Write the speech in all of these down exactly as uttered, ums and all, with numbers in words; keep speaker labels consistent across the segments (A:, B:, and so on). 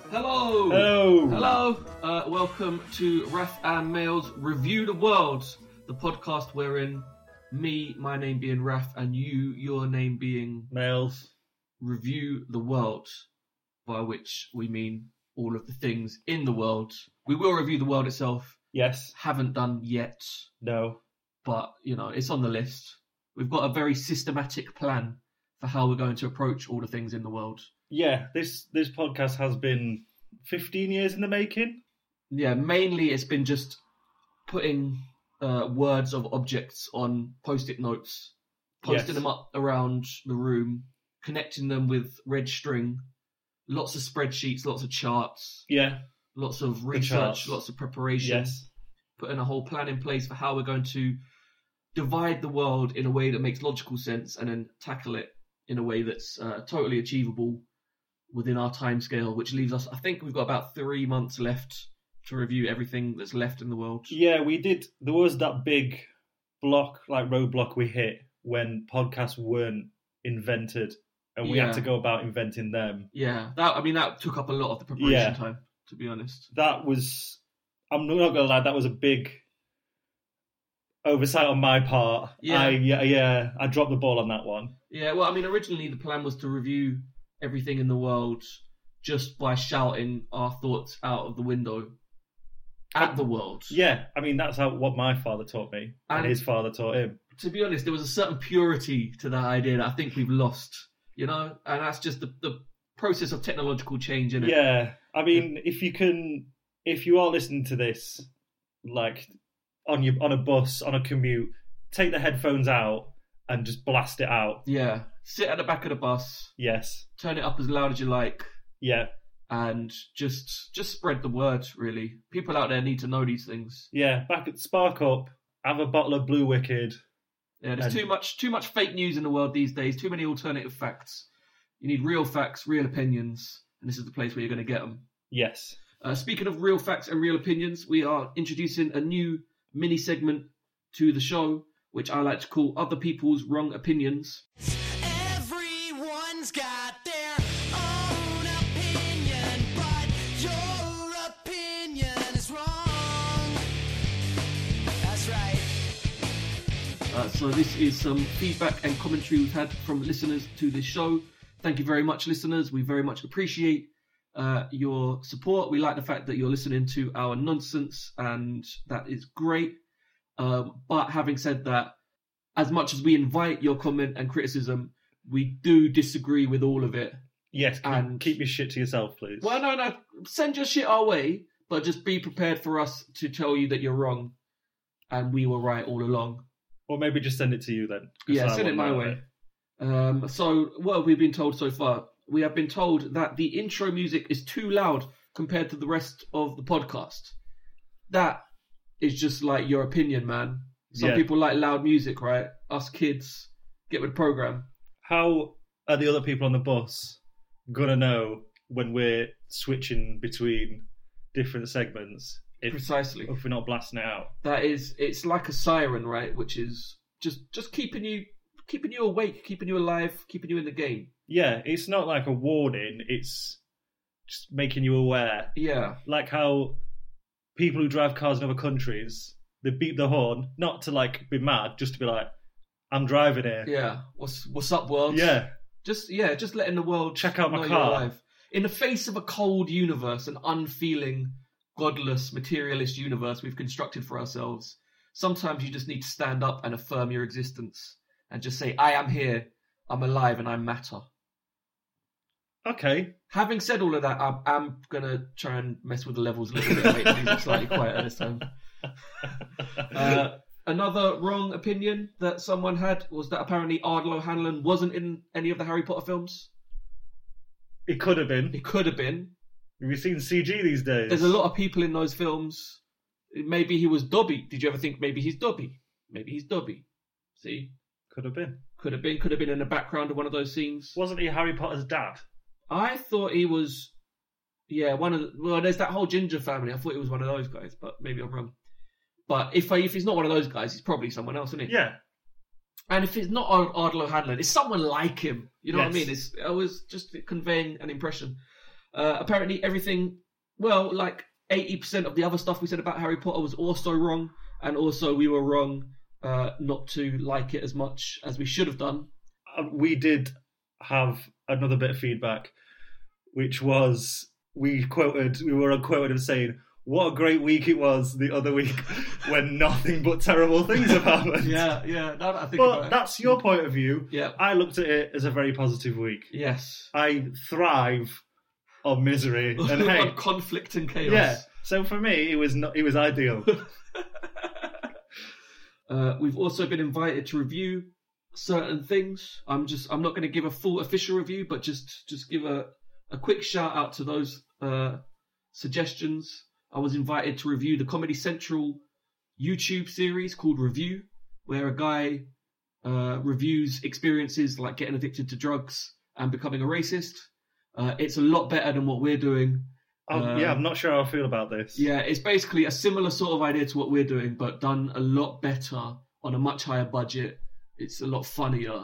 A: Hello!
B: Hello!
A: Hello! Uh, welcome to Raf and Mail's Review the World, the podcast wherein me, my name being Raf, and you, your name being
B: Mails.
A: Review the World, by which we mean all of the things in the world. We will review the world itself.
B: Yes.
A: Haven't done yet,
B: No.
A: but, you know, it's on the list. We've got a very systematic plan for how we're going to approach all the things in the world.
B: Yeah, this this podcast has been fifteen years in the making.
A: Yeah, mainly it's been just putting uh, words of objects on post-it notes, posting
B: Yes.
A: them up around the room, connecting them with red string, lots of spreadsheets, lots of charts,
B: Yeah.
A: lots of
B: charts.
A: research, lots of preparation,
B: Yes.
A: putting a whole plan in place for how we're going to divide the world in a way that makes logical sense and then tackle it in a way that's uh, totally achievable within our time scale, which leaves us, I think we've got about three months left to review everything that's left in the world.
B: Yeah, we did. There was that big block, like roadblock we hit when podcasts weren't invented and we
A: Yeah.
B: had to go about inventing them.
A: Yeah, that I mean, that took up a lot of the preparation
B: Yeah.
A: time, to be honest.
B: That was, I'm not going to lie, that was a big oversight on my part.
A: Yeah.
B: I, yeah, yeah, I dropped the ball on that one.
A: Yeah, well, I mean, originally the plan was to review everything in the world just by shouting our thoughts out of the window at the world.
B: Yeah, I mean, that's how what my father taught me and,
A: And-
B: his father taught him.
A: To be honest, there was a certain purity to that idea that I think we've lost, you know? And that's just the, the process of technological change, innit?
B: Yeah, I mean, if you can, if you are listening to this, like on your on a bus, on a commute, take the headphones out and just blast it out.
A: Yeah. Sit at the back of the bus,
B: Yes,
A: turn it up as loud as you like,
B: yeah,
A: and just just spread the word, really. People out there need to know these things.
B: yeah. Back at Spark Up, have a bottle of Blue Wicked.
A: Yeah, there's
B: And-
A: too much too much fake news in the world these days, too many alternative facts. You need real facts, real opinions, and this is the place where you're going to get them.
B: Yes,
A: Uh, speaking of real facts and real opinions, we are introducing a new mini segment to the show, which I like to call Other People's Wrong Opinions.
C: Everyone's got their own opinion, but your opinion is wrong. That's right.
A: Uh, so this is some feedback and commentary we've had from listeners to this show. Thank you very much, listeners. We very much appreciate uh, your support. We like the fact that you're listening to our nonsense, and that is great. Um, but having said that, as much as we invite your comment and criticism, we do disagree with all of it.
B: yes. Keep,
A: And-
B: keep your shit to yourself, please.
A: Well, no, no, send your shit our way, but just be prepared for us to tell you that you're wrong and we were right all along.
B: Or maybe just send it to you then. 'cause
A: Yeah,
B: I
A: send it
B: won't
A: my
B: know
A: way. Um, so, what have we been told so far? We have been told that the intro music is too loud compared to the rest of the podcast. That is just like your opinion, man. Some
B: Yeah.
A: people like loud music, right? Us kids, get with the program.
B: How are the other people on the bus gonna know when we're switching between different segments if,
A: Precisely.
B: if we're not blasting it out?
A: That is, it's like a siren, right? Which is just just keeping you keeping you awake, keeping you alive, keeping you in the game.
B: Yeah, it's not like a warning, it's just making you aware.
A: Yeah,
B: Like how people who drive cars in other countries, they beep the horn, not to like be mad, just to be like, I'm driving here.
A: yeah. What's what's up, world?
B: Yeah,
A: Just yeah, just letting the world
B: Check out my
A: know you're
B: car.
A: alive. In the face of a cold universe, an unfeeling, godless, materialist universe we've constructed for ourselves, sometimes you just need to stand up and affirm your existence and just say, I am here, I'm alive, and I matter.
B: okay.
A: Having said all of that, I'm, I'm going to try and mess with the levels a little bit, make the music slightly quieter this time. Uh, another wrong opinion that someone had was that apparently Ardal O'Hanlon wasn't in any of the Harry Potter films.
B: It could have been.
A: It could have been.
B: Have you seen C G these days?
A: There's a lot of people in those films. Maybe he was Dobby. Did you ever think maybe he's Dobby? Maybe he's Dobby. See?
B: Could have been.
A: Could have been. Could have been in the background of one of those scenes.
B: Wasn't he Harry Potter's dad?
A: I thought he was... Yeah, one of the... Well, there's that whole Ginger family. I thought he was one of those guys, but maybe I'm wrong. But if if he's not one of those guys, he's probably someone else, isn't he?
B: Yeah.
A: And if it's not Ard- Ardal O'Hanlon, it's someone like him. You know what I
B: Yes.
A: mean? It's, I was just conveying an impression. Uh, apparently, everything, well, like eighty percent of the other stuff we said about Harry Potter was also wrong, and also we were wrong uh, not to like it as much as we should have done.
B: Uh, we did have another bit of feedback, which was we quoted, we were quoted as saying, "What a great week it was the other week when nothing but terrible things have happened."
A: Yeah, yeah. Now that I think
B: But
A: about it.
B: that's your point of view.
A: Yeah.
B: I looked at it as a very positive week.
A: Yes.
B: I thrive on misery and
A: On
B: hate.
A: conflict and chaos.
B: Yeah. So for me, it was not. It was ideal.
A: uh, we've also been invited to review certain things. I'm just. I'm not going to give a full official review, but just just give a a quick shout out to those uh, suggestions. I was invited to review the Comedy Central YouTube series called Review, where a guy uh, reviews experiences like getting addicted to drugs and becoming a racist. Uh, it's a lot better than what we're doing.
B: Oh,
A: Uh,
B: yeah, I'm not sure how I feel about this.
A: Yeah, it's basically a similar sort of idea to what we're doing, but done a lot better on a much higher budget. It's a lot funnier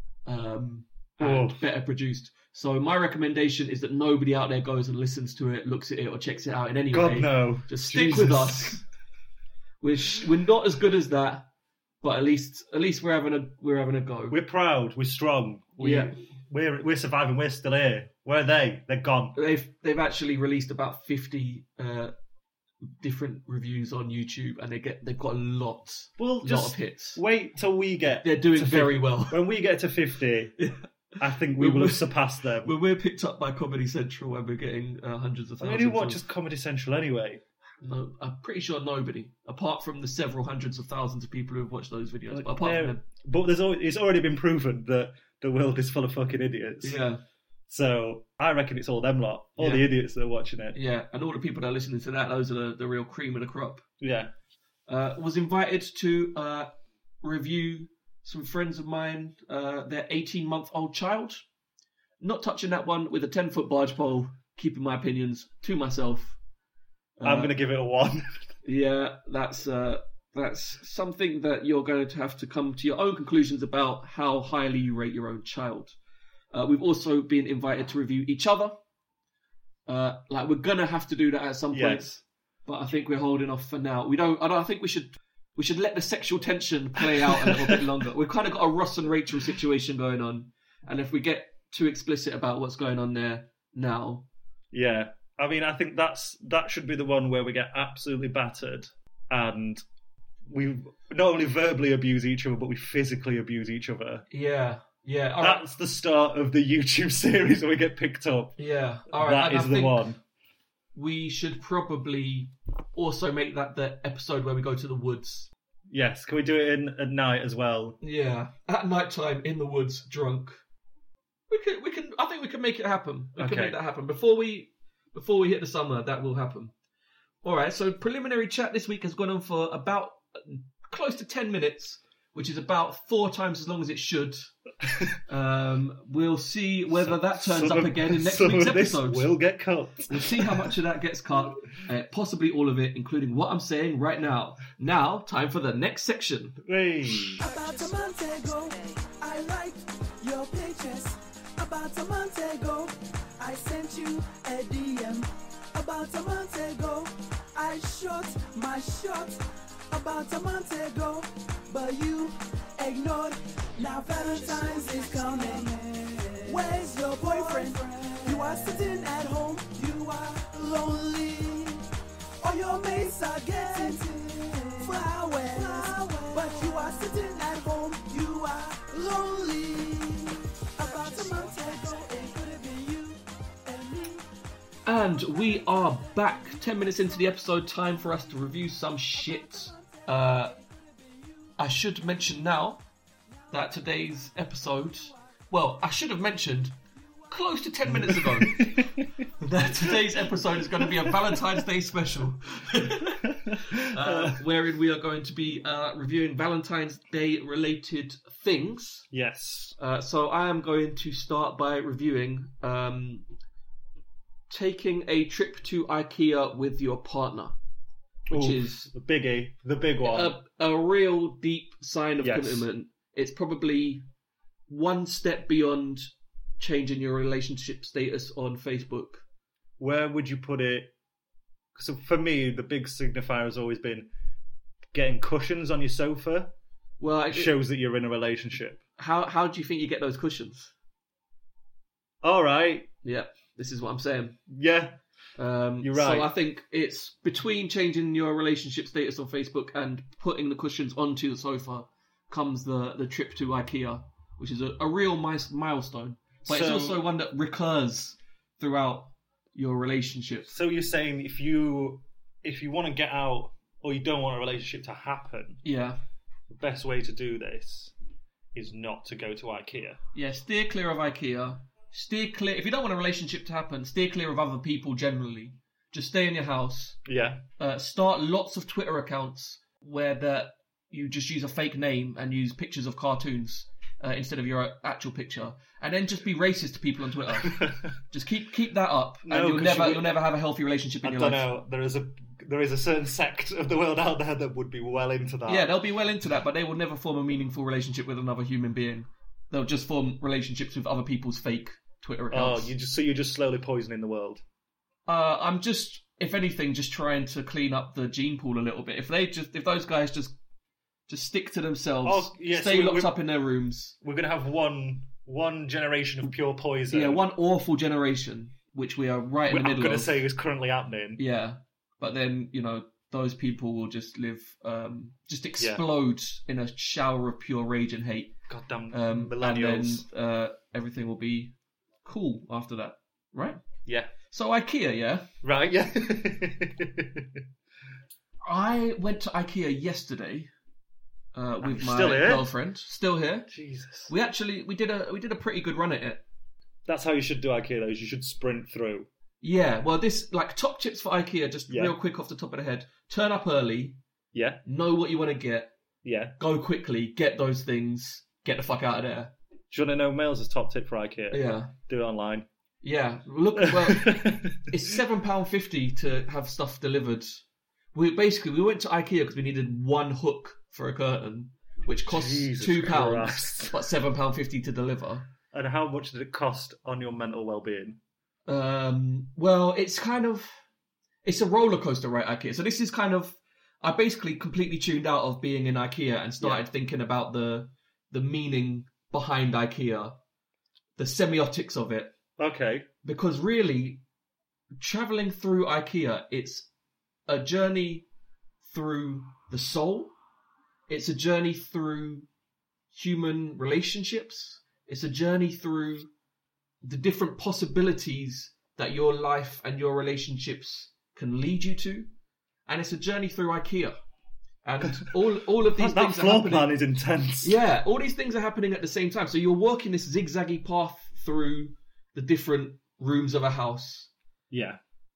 A: um, and
B: Oh.
A: better produced. So my recommendation is that nobody out there goes and listens to it, looks at it, or checks it out in any
B: God
A: way.
B: no.
A: Just stick
B: Jesus.
A: with us. We're sh- we're not as good as that, but at least at least we're having a we're having a go.
B: We're proud. We're strong. We,
A: Yeah.
B: We're we're surviving. We're still here. Where are they? They're gone.
A: They've they've actually released about fifty uh, different reviews on YouTube, and they get they've got a lot
B: We'll
A: lot
B: just
A: of hits.
B: wait till we get.
A: They're doing
B: to
A: very
B: fif-
A: well.
B: When we get to fifty, I think we
A: When
B: will
A: we-
B: have surpassed them.
A: When we're picked up by Comedy Central and we're getting uh, hundreds of
B: I mean,
A: thousands.
B: who watches
A: of-
B: Comedy Central anyway?
A: No, I'm pretty sure nobody, apart from the several hundreds of thousands of people who have watched those videos.
B: Like,
A: But apart
B: they're-
A: from them,
B: But there's al- it's already been proven that the world is full of fucking idiots.
A: yeah,
B: So I reckon it's all them lot, all
A: Yeah.
B: the idiots that are watching it.
A: yeah, and all the people that are listening to that, those are the, the real cream of the crop.
B: Yeah.
A: Uh, was invited to uh, review some friends of mine, uh, their eighteen-month-old child. Not touching that one with a ten-foot barge pole, keeping my opinions to myself.
B: I'm
A: Uh,
B: going to give it a one.
A: Yeah, that's uh, that's something that you're going to have to come to your own conclusions about how highly you rate your own child. Uh, we've also been invited to review each other. Uh, like we're gonna have to do that at some point,
B: Yes.
A: but I think we're holding off for now. We don't. I don't I think we should. We should let the sexual tension play out a little bit longer. We've kind of got a Ross and Rachel situation going on, and if we get too explicit about what's going on there now,
B: Yeah. I mean, I think that's that should be the one where we get absolutely battered and we not only verbally abuse each other, but we physically abuse each other.
A: yeah, yeah, all right.
B: That's the start of the YouTube series where we get picked up.
A: Yeah, all right.
B: That
A: and
B: is
A: I
B: the
A: think
B: one.
A: we should probably also make that the episode where we go to the woods.
B: Yes. Can we do it in at night as well?
A: Yeah, at night time in the woods, drunk. We can, we can. I think we can make it happen. We can
B: Okay.
A: make that happen before we, before we hit the summer. That will happen. All right. So preliminary chat this week has gone on for about close to ten minutes, which is about four times as long as it should. Um, we'll see whether that turns
B: Some
A: up
B: of-
A: again in next
B: some
A: week's
B: of this
A: episode.
B: will get cut.
A: We'll see how much of that gets cut, uh, possibly all of it, including what I'm saying right now. Now, time for the next section.
B: Hey.
C: About a month ago, I liked your pictures. About a month ago, I sent you a D M. About a month ago, I shot my shot. About a month ago, but you ignored. Now Valentine's is coming. Where's your boyfriend? You are sitting at home. You are lonely. All your mates are getting flowers, but you are sitting at home. You are lonely. About a month ago, it could have been you and me.
A: And we are back. ten minutes into the episode, time for us to review some shit. Uh, I should mention now that today's episode, well, I should have mentioned close to ten minutes ago that today's episode is going to be a Valentine's Day special, uh, wherein we are going to be uh, reviewing Valentine's Day related things.
B: Yes.
A: Uh, so I am going to start by reviewing um, taking a trip to IKEA with your partner, which
B: Ooh,
A: is
B: the biggie, the big one.
A: a, a real deep sign of
B: Yes.
A: commitment. It's probably one step beyond changing your relationship status on Facebook.
B: where would you put it? So for me, the big signifier has always been getting cushions on your sofa.
A: Well,
B: It shows that you're in a relationship.
A: how how do you think you get those cushions?
B: All right.
A: Yeah, this is what I'm saying.
B: Yeah.
A: Um,
B: You're right.
A: So I think it's between changing your relationship status on Facebook and putting the cushions onto the sofa comes the, the trip to IKEA, which is a, a real mis- milestone. But it's
B: So-
A: also one that recurs throughout your relationship.
B: So you're saying if you if you want to get out or you don't want a relationship to happen,
A: Yeah.
B: the best way to do this is not to go to IKEA.
A: Yeah, steer clear of IKEA. Steer clear. If you don't want a relationship to happen, steer clear of other people generally. Just stay in your house.
B: Yeah.
A: Uh, start lots of Twitter accounts where that you just use a fake name and use pictures of cartoons uh, instead of your actual picture, and then just be racist to people on Twitter. Just keep keep that up,
B: No,
A: and you'll
B: 'cause
A: never
B: you-
A: you'll never have a healthy relationship in
B: I
A: your
B: don't
A: life.
B: know. There is a there is a certain sect of the world out there that would be well into that.
A: Yeah, they'll be well into that, but they will never form a meaningful relationship with another human being. They'll just form relationships with other people's fake Twitter
B: Oh,
A: accounts.
B: you just so you're just slowly poisoning the world.
A: Uh, I'm just, if anything, just trying to clean up the gene pool a little bit. If they just, if those guys just, just stick to themselves,
B: Oh, yeah,
A: stay
B: so
A: locked
B: we're-
A: up in their rooms.
B: We're gonna have one one generation of pure poison.
A: Yeah, one awful generation, which we are right in
B: I'm
A: the middle
B: gonna
A: of.
B: say is currently happening.
A: Yeah, but then you know those people will just live, um, just explode in a shower of pure rage and hate.
B: Goddamn
A: Um,
B: millennials.
A: And then uh, everything will be cool after that, right?
B: Yeah.
A: So IKEA, yeah.
B: Right. Yeah.
A: I went to IKEA yesterday uh, with
B: you're
A: my
B: still here?
A: girlfriend. Still here.
B: Jesus.
A: We actually we did a we did a pretty good run at it.
B: That's how you should do IKEA. Though, is you should sprint through.
A: Yeah. Well, this like top tips for IKEA. Just
B: Yeah.
A: real quick off the top of the head. Turn up early.
B: Yeah.
A: Know what you want to get.
B: Yeah.
A: Go quickly. Get those things. Get the fuck out of there.
B: Do you want to know Mills' top tip for IKEA?
A: Yeah.
B: Do it online.
A: Yeah. Look. Well, it's seven pound fifty to have stuff delivered. We basically we went to IKEA because we needed one hook for a curtain, which costs
B: Jesus
A: two pounds,
B: Christ.
A: but seven pound fifty to deliver.
B: And how much did it cost on your mental well-being?
A: Um, well, it's kind of it's a roller coaster, right? IKEA. So this is kind of I basically completely tuned out of being in IKEA and started
B: Yeah.
A: thinking about the the meaning behind IKEA, the semiotics of it.
B: Okay.
A: Because really, traveling through IKEA, it's a journey through the soul. It's a journey through human relationships. It's a journey through the different possibilities that your life and your relationships can lead you to. And it's a journey through IKEA. And all all of these
B: that
A: things are
B: floor
A: happening.
B: plan is intense.
A: Yeah, all these things are happening at the same time. So you're walking this zigzaggy path through the different rooms of a house.
B: Yeah.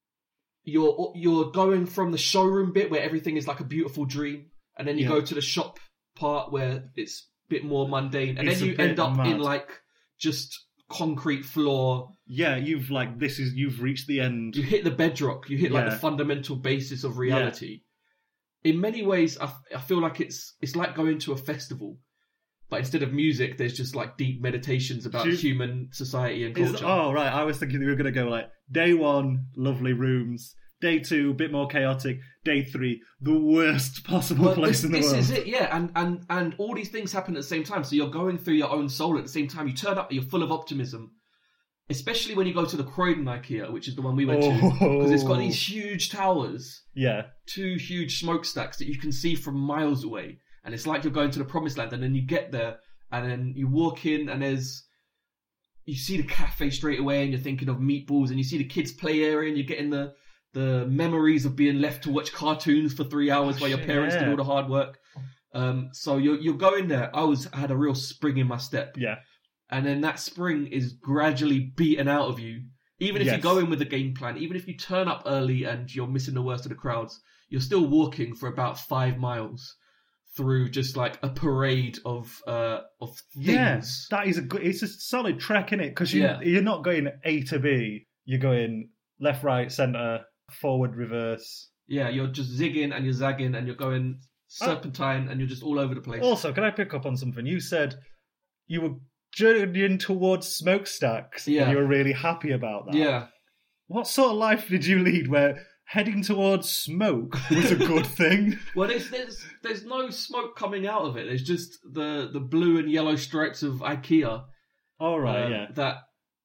A: You're you're going from the showroom bit where everything is like a beautiful dream, and then you
B: Yeah.
A: go to the shop part where it's a bit more mundane, and
B: It's
A: then
B: a
A: you
B: bit
A: end up
B: mad.
A: in like just concrete floor.
B: Yeah, you've like this is you've reached the end.
A: You hit the bedrock. You hit like
B: Yeah.
A: the fundamental basis of reality. In many ways, I, I feel like it's it's like going to a festival, but instead of music, there's just like deep meditations about
B: Do you-
A: human society and
B: Is-
A: culture.
B: oh right, I was thinking we were going to go like day one, lovely rooms. Day two, a bit more chaotic. Day three, the worst possible
A: But
B: place
A: this,
B: in the
A: this
B: world.
A: is it, yeah, and, and and all these things happen at the same time. So you're going through your own soul at the same time. You turn up, you're full of optimism, especially when you go to the Croydon IKEA, which is the one we went to, because it's got these huge towers,
B: Yeah,
A: two huge smokestacks that you can see from miles away, and it's like you're going to the promised land. And then you get there, and then you walk in, and there's you see the cafe straight away, and you're thinking of meatballs, and you see the kids' play area, and you're getting the the memories of being left to watch cartoons for three hours while your
B: shit,
A: parents did
B: yeah.
A: all the hard work. Um, so you're you're going there. I was I had a real spring in my step,
B: yeah.
A: and then that spring is gradually beaten out of you. Even if
B: Yes.
A: you go in with a game plan, even if you turn up early and you're missing the worst of the crowds, you're still walking for about five miles through just like a parade of uh of things.
B: Yeah, that is a good. It's a solid trek, isn't it? Because you
A: Yeah.
B: you're not going A to B. You're going left, right, centre, forward, reverse.
A: Yeah, you're just zigging and you're zagging and you're going serpentine and you're just all over the place.
B: Also, can I pick up on something you said? You were journeying towards smokestacks.
A: Yeah.
B: and you were really happy about that.
A: Yeah.
B: what sort of life did you lead where heading towards smoke was a good thing?
A: Well, there's, there's there's no smoke coming out of it. There's just the, the blue and yellow stripes of IKEA.
B: All right,
A: um,
B: yeah.
A: That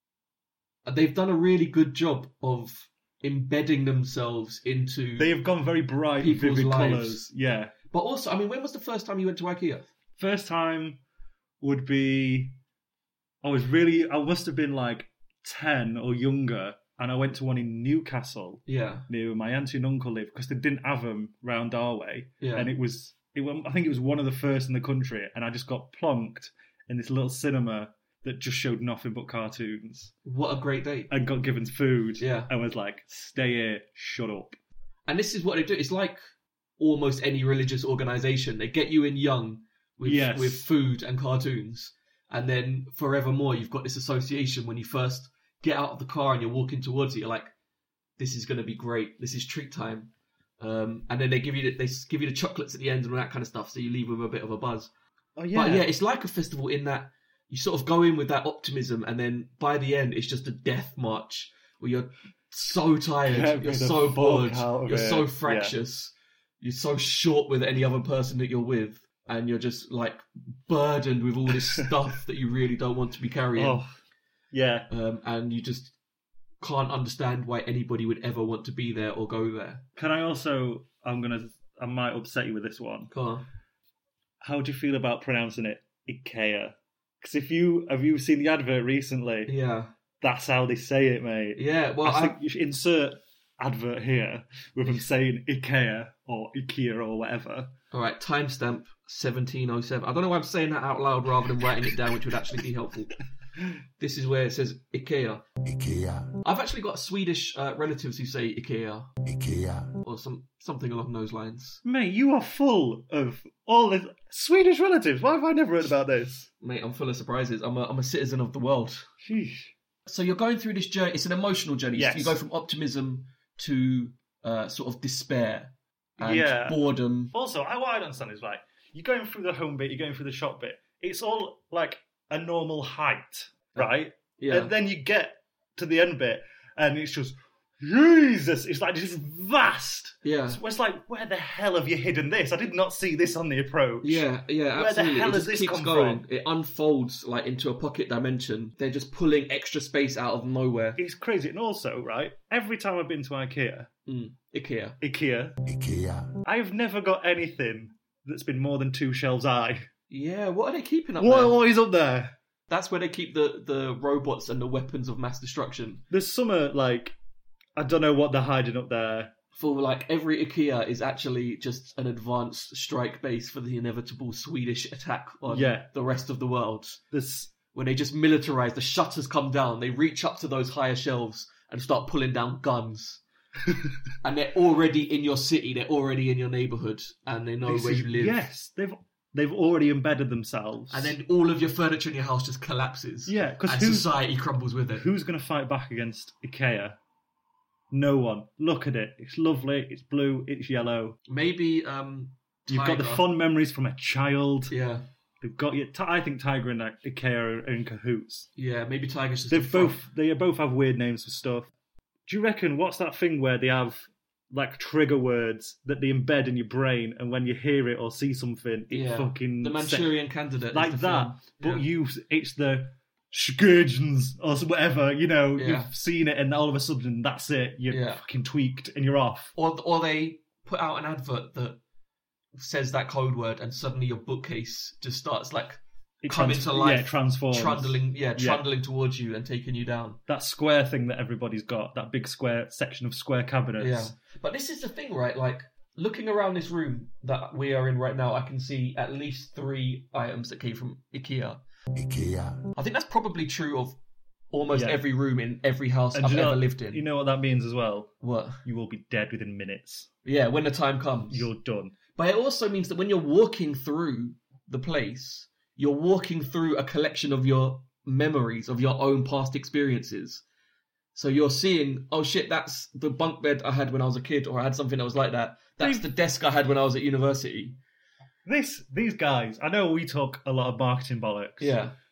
A: they've done a really good job of embedding themselves into.
B: They have gone very bright,
A: people's
B: vivid
A: lives.
B: colours. Yeah.
A: But also, I mean, when was the first time you went to IKEA?
B: First time would be, I was really, I must have been like ten or younger, and I went to one in Newcastle,
A: Yeah,
B: near where my auntie and uncle lived, because they didn't have them round our way.
A: yeah.
B: And it was, it, wa- I think it was one of the first in the country, and I just got plonked in this little cinema that just showed nothing but cartoons,
A: What a great day.
B: and got given food,
A: Yeah.
B: and was like, stay here, shut up.
A: And this is what they do. It's like almost any religious organisation. They get you in young with
B: Yes.
A: with food and cartoons, and then forevermore you've got this association. When you first get out of the car and you're walking towards it, you're like, "This is going to be great. This is treat time." Um, and then they give you the, they s- give you the chocolates at the end and all that kind of stuff, so you leave with a bit of a buzz.
B: Oh yeah,
A: But yeah, it's like a festival in that you sort of go in with that optimism, and then by the end, it's just a death march where you're so tired,
B: Get me
A: you're
B: the
A: so
B: fuck
A: bored,
B: out of
A: you're
B: it.
A: so
B: Yeah.
A: fractious, you're so short with any other person that you're with, and you're just like burdened with all this stuff that you really don't want to be carrying,
B: oh, yeah.
A: um, and you just can't understand why anybody would ever want to be there or go there.
B: Can I also, I'm gonna, I might upset you with this one.
A: Come on.
B: How do you feel about pronouncing it IKEA? Because if you have you seen the advert recently,
A: Yeah,
B: that's how they say it, mate.
A: yeah. Well,
B: I
A: I,
B: think you should insert advert here with them saying IKEA or IKEA or whatever.
A: all right. Timestamp seventeen oh seven. I don't know why I'm saying that out loud rather than writing it down, which would actually be helpful. This is where it says IKEA.
C: IKEA,
A: I've actually got Swedish uh, relatives who say IKEA
C: IKEA,
A: or some something along those lines.
B: Mate, you are full of all this Swedish relatives. Why have I never heard about this?
A: Mate, I'm full of surprises. I'm a, I'm a citizen of the world.
B: Sheesh.
A: So you're going through this journey. It's an emotional journey.
B: Yes.
A: You go from optimism to uh, sort of despair and
B: Yeah.
A: boredom.
B: Also, I, what I don't understand is like, you're going through the home bit, you're going through the shop bit. It's all like a normal height, right?
A: Yeah.
B: And then you get to the end bit, and it's just, Jesus! It's like just vast.
A: Yeah.
B: It's, it's like, where the hell have you hidden this? I did not see this on the approach.
A: Yeah, yeah,
B: Where the
A: absolutely.
B: hell
A: it
B: has
A: just
B: this
A: keeps
B: come
A: going.
B: from?
A: It unfolds like into a pocket dimension. They're just pulling extra space out of nowhere.
B: It's crazy. And also, right, every time I've been to IKEA,
A: Mm. IKEA.
B: IKEA,
C: IKEA,
B: I've never got anything that's been more than two shelves high.
A: Yeah, what are they keeping up
B: What,
A: there?
B: what is up there?
A: That's where they keep the, the robots and the weapons of mass destruction.
B: There's some, uh, like, I don't know what they're hiding up there.
A: For like every IKEA is actually just an advanced strike base for the inevitable Swedish attack on
B: Yeah.
A: the rest of the world.
B: There's,
A: When they just militarize, the shutters come down, they reach up to those higher shelves and start pulling down guns. And they're already in your city, they're already in your neighbourhood, and they know
B: this
A: where
B: is-
A: you live.
B: Yes, they've they've already embedded themselves.
A: And then all of your furniture in your house just collapses.
B: yeah, because
A: And
B: who's
A: society crumbles with it.
B: who's going to fight back against IKEA? No one. Look at it. It's lovely. It's blue. It's yellow.
A: Maybe um,
B: You've got the
A: Tiger.
B: fond memories from a child.
A: Yeah,
B: They've got you. I think Tiger and like, IKEA are in cahoots.
A: yeah. Maybe Tiger's just.
B: They've
A: a front.
B: both. They both have weird names for stuff. Do you reckon what's that thing where they have like trigger words that they embed in your brain, and when you hear it or see something, it
A: Yeah.
B: fucking
A: The Manchurian Candidate, is
B: like
A: the
B: that.
A: film.
B: But
A: Yeah.
B: you, it's the scourgeons or so- whatever. You know,
A: Yeah.
B: you've seen it, and all of a sudden that's it. You're
A: Yeah.
B: fucking tweaked, and you're off.
A: Or or they put out an advert that says that code word, and suddenly your bookcase just starts like
B: It
A: coming
B: trans-
A: to life,
B: Yeah, transforms.
A: trundling, yeah,
B: Yeah.
A: trundling towards you and taking you down.
B: That square thing that everybody's got, that big square section of square cabinets.
A: Yeah, but this is the thing, right? Like looking around this room that we are in right now, I can see at least three items that came from IKEA.
C: IKEA,
A: I think that's probably true of almost
B: Yeah.
A: every room in every house
B: And
A: I've
B: you know,
A: ever lived in.
B: You know what that means as well?
A: What?
B: You will be dead within minutes.
A: Yeah, when the time comes.
B: You're done.
A: But it also means that when you're walking through the place, you're walking through a collection of your memories of your own past experiences. So you're seeing, oh shit, that's the bunk bed I had when I was a kid, or I had something that was like that. That's the desk I had when I was at university.
B: This, these guys, I know we talk a lot of marketing bollocks.
A: Yeah.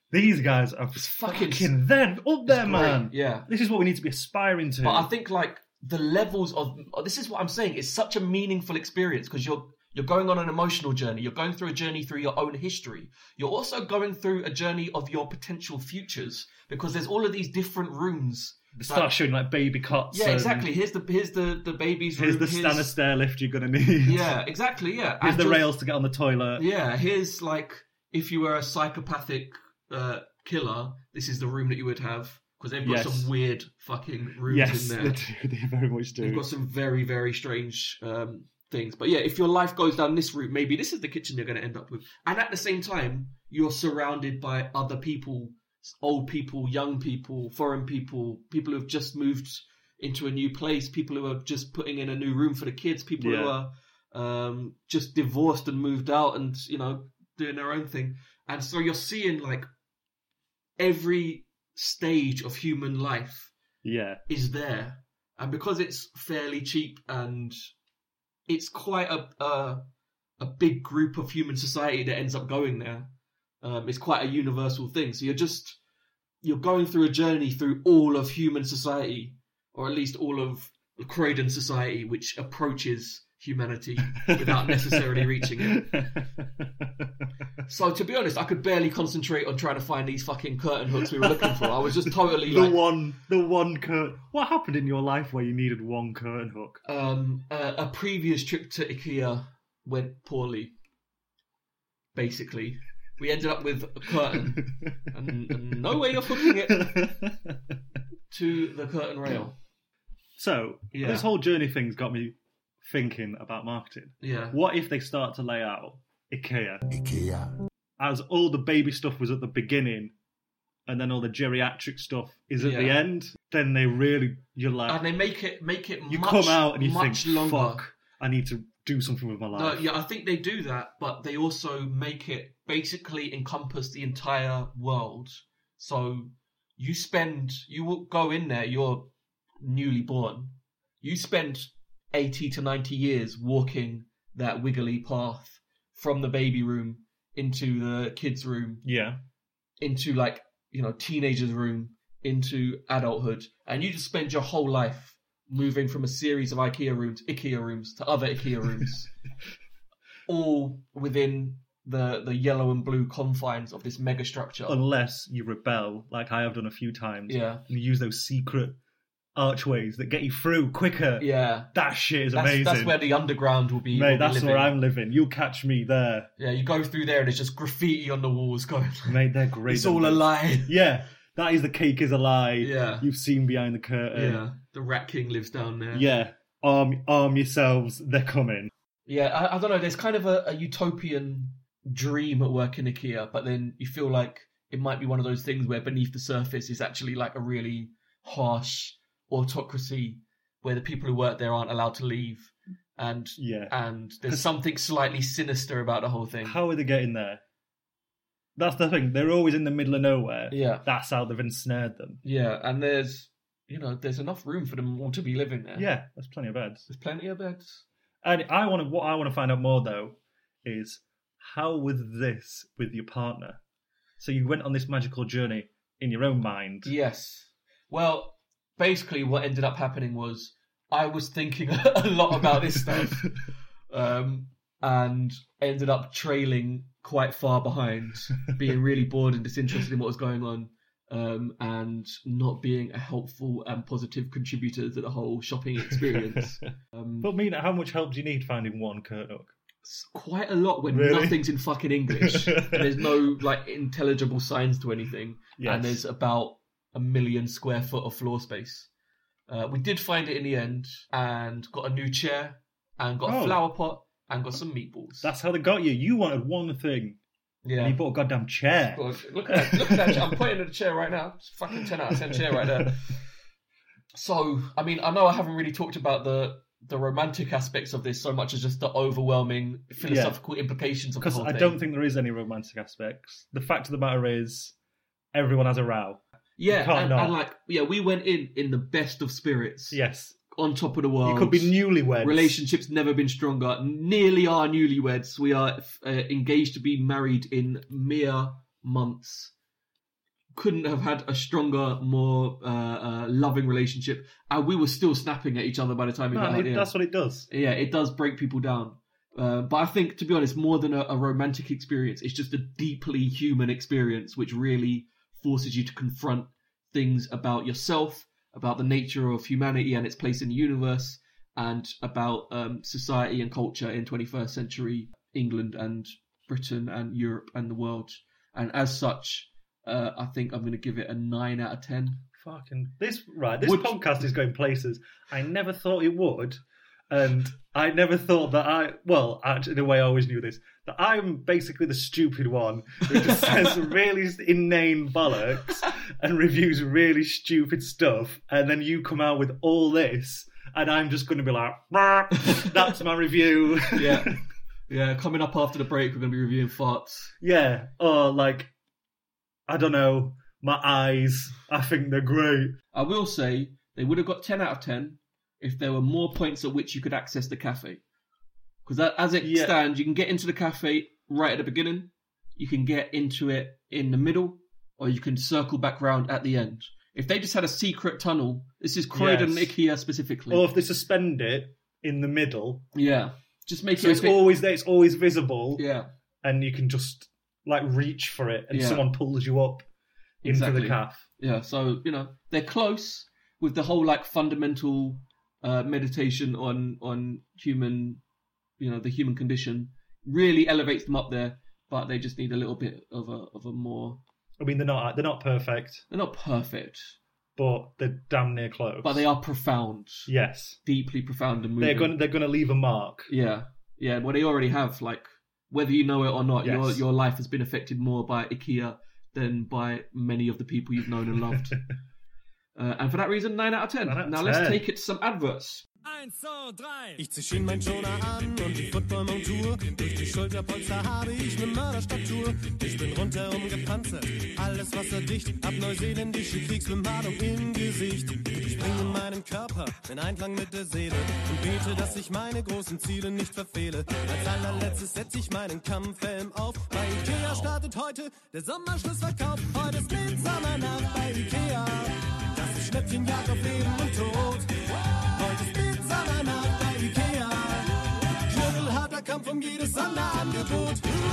B: These guys are
A: fucking-
B: fucking then up there,
A: It's great,
B: man.
A: Yeah.
B: This is what we need to be aspiring to.
A: But I think like the levels of this is what I'm saying. It's such a meaningful experience because you're you're going on an emotional journey. You're going through a journey through your own history. You're also going through a journey of your potential futures because there's all of these different rooms.
B: They start
A: like-
B: showing like baby cots.
A: Yeah,
B: and
A: exactly. Here's the here's the the baby's
B: Here's
A: room.
B: the stand stair lift you're gonna need.
A: Yeah, exactly. Yeah.
B: Here's
A: And
B: the
A: just-
B: rails to get on the toilet.
A: Yeah, here's like if you were a psychopathic uh, killer, this is the room that you would have because they've got
B: Yes.
A: some weird fucking rooms
B: Yes,
A: in
B: they
A: there.
B: do. They very much do.
A: They've got some very very strange um, things. But yeah, if your life goes down this route, maybe this is the kitchen you're going to end up with. And at the same time, you're surrounded by other people, old people, young people, foreign people, people who've just moved into a new place, people who are just putting in a new room for the kids, people who
B: Yeah.
A: are um, just divorced and moved out and, you know, doing their own thing. And so you're seeing like every stage of human life
B: Yeah.
A: is there. And because it's fairly cheap and it's quite a a, a big group of human society that ends up going there, um, it's quite a universal thing. So you're just you're going through a journey through all of human society, or at least all of Croydon society, which approaches humanity without necessarily reaching it. So to be honest, I could barely concentrate on trying to find these fucking curtain hooks we were looking for. I was just totally
B: the
A: like,
B: one, the one curtain. What happened in your life where you needed one curtain hook?
A: um, uh, a previous trip to IKEA went poorly. Basically, we ended up with a curtain and, and no way of hooking it to the curtain rail.
B: So
A: Yeah.
B: this whole journey thing's got me thinking about marketing.
A: Yeah.
B: What if they start to lay out IKEA
C: IKEA.
B: as all the baby stuff was at the beginning, and then all the geriatric stuff is at the
A: Yeah.
B: end? Then they really, you're like,
A: And they make it make it
B: you
A: much,
B: come out and you
A: much
B: think,
A: longer.
B: fuck, I need to do something with my
A: No,
B: life.
A: yeah, I think they do that, but they also make it basically encompass the entire world. So you spend, you will go in there, you're newly born, you spend eighty to ninety years walking that wiggly path from the baby room into the kids' room,
B: Yeah.
A: into like, you know, teenagers' room, into adulthood, and you just spend your whole life moving from a series of IKEA rooms, IKEA rooms to other IKEA rooms, all within the the yellow and blue confines of this mega structure.
B: Unless you rebel, like I have done a few times,
A: Yeah,
B: and you use those secret archways that get you through quicker.
A: yeah.
B: That shit is
A: That's,
B: amazing.
A: that's where the underground will be. will
B: Mate,
A: be
B: that's
A: living.
B: where I'm living. You'll catch me there.
A: Yeah, you go through there and there's just graffiti on the walls going.
B: Mate, they're great.
A: It's all a lie.
B: Yeah, that is the cake is a lie.
A: Yeah.
B: You've seen behind the curtain.
A: Yeah, the Rat King lives down there.
B: Yeah. Arm, arm yourselves. They're coming.
A: Yeah, I, I don't know. There's kind of a, a utopian dream at work in IKEA, but then you feel like it might be one of those things where beneath the surface is actually like a really harsh autocracy where the people who work there aren't allowed to leave, and
B: Yeah.
A: and there's something slightly sinister about the whole thing.
B: How are they getting there? That's the thing. They're always in the middle of nowhere.
A: Yeah,
B: That's how they've ensnared them.
A: yeah, and there's you know there's enough room for them all to be living there.
B: Yeah, there's plenty of beds.
A: there's plenty of beds.
B: And I want to. What I want to find out more though is how was this with your partner? So you went on this magical journey in your own mind.
A: Yes. Well, basically, what ended up happening was I was thinking a lot about this stuff, um, and ended up trailing quite far behind, being really bored and disinterested in what was going on, um, and not being a helpful and positive contributor to the whole shopping experience. Um,
B: But Mina, how much help do you need finding one curtain hook?
A: it's quite a lot when
B: Really?
A: nothing's in fucking English. And there's no like intelligible signs to anything,
B: Yes.
A: and there's about a million square foot of floor space. Uh, we did find it in the end, and got a new chair, and got a
B: Oh.
A: flower pot, and got some meatballs.
B: That's how they got you. You wanted one thing,
A: yeah.
B: and you bought a goddamn chair.
A: God, look at that! Look at that! I'm pointing at the chair right now. It's a fucking ten out of ten chair right there. So, I mean, I know I haven't really talked about the the romantic aspects of this so much as just the overwhelming philosophical implications of the
B: Because
A: whole
B: I
A: thing.
B: don't think there is any romantic aspects. The fact of the matter is, everyone has a row.
A: Yeah,
B: can't
A: and,
B: not.
A: and like, yeah, we went in in the best of spirits.
B: Yes.
A: On top of the world.
B: You could be newlyweds.
A: Relationships never been stronger. Nearly are newlyweds. We are uh, engaged to be married in mere months. couldn't have had a stronger, more uh, uh, loving relationship, and we were still snapping at each other by the time we
B: No,
A: got out
B: it,
A: here.
B: that's what it does.
A: Yeah, it does break people down. Uh, but I think, to be honest, more than a, a romantic experience, it's just a deeply human experience which really forces you to confront things about yourself, about the nature of humanity and its place in the universe, and about um, society and culture in twenty-first century England and Britain and Europe and the world. And as such, uh, I think I'm going to give it a nine out of ten.
B: Fucking this right. This
A: Would-
B: podcast is going places I never thought it would, and I never thought that I. Well, actually, in a way, I always knew this. That I'm basically the stupid one who just says really inane bollocks and reviews really stupid stuff, and then you come out with all this, and I'm just going to be like, "Bah, that's my review."
A: Yeah. Yeah, coming up after the break, we're going to be reviewing farts.
B: Yeah, or like, I don't know, my eyes. I think they're great.
A: I will say they would have got ten out of ten if there were more points at which you could access the cafe. Because as it
B: Yeah.
A: stands, you can get into the cafe right at the beginning, you can get into it in the middle, or you can circle back round at the end. If they just had a secret tunnel, this is Croydon
B: Yes.
A: IKEA specifically.
B: Or if they suspend it in the middle,
A: Yeah, just make
B: so
A: it
B: it's
A: a bit...
B: always there, it's always visible,
A: Yeah,
B: and you can just like reach for it, and
A: Yeah.
B: someone pulls you up into
A: Exactly.
B: the calf.
A: yeah. So, you know, they're close with the whole like fundamental uh, meditation on on human, you know, the human condition. Really elevates them up there, but they just need a little bit of a of a more.
B: I mean, they're not they're not perfect,
A: They're not perfect,
B: but they're damn near close.
A: but they are profound,
B: Yes,
A: deeply profound and moving.
B: they're going they're going to leave a mark.
A: Yeah, yeah. Well, they already have. Like, whether you know it or not, your
B: Yes.
A: your life has been affected more by IKEA than by many of the people you've known and loved. uh, and for that reason, nine out of ten.
B: nine out of
A: Now let's
B: ten.
A: take it to some adverts.
D: Eins, zwei, drei. Ich zieh schön mein Schoner an und die Football-Montur. Durch die Schulterpolster habe ich ne Mörderstatur. Ich bin rundherum gepanzert, alles wasserdicht. Ab neuseeländische Kriegsbemalung im Gesicht. Ich bringe meinen Körper in Einklang mit der Seele und bete, dass ich meine großen Ziele nicht verfehle. Als allerletztes setze ich meinen Kampfhelm auf. Bei Ikea startet heute der Sommerschlussverkauf. Heute ist Mitsommernacht bei Ikea. Das ist Schnäppchenjagd auf Leben und Tod. Heute ist Mitsommernacht bei Ikea. Knüppelharter Kampf um jedes Sonderangebot.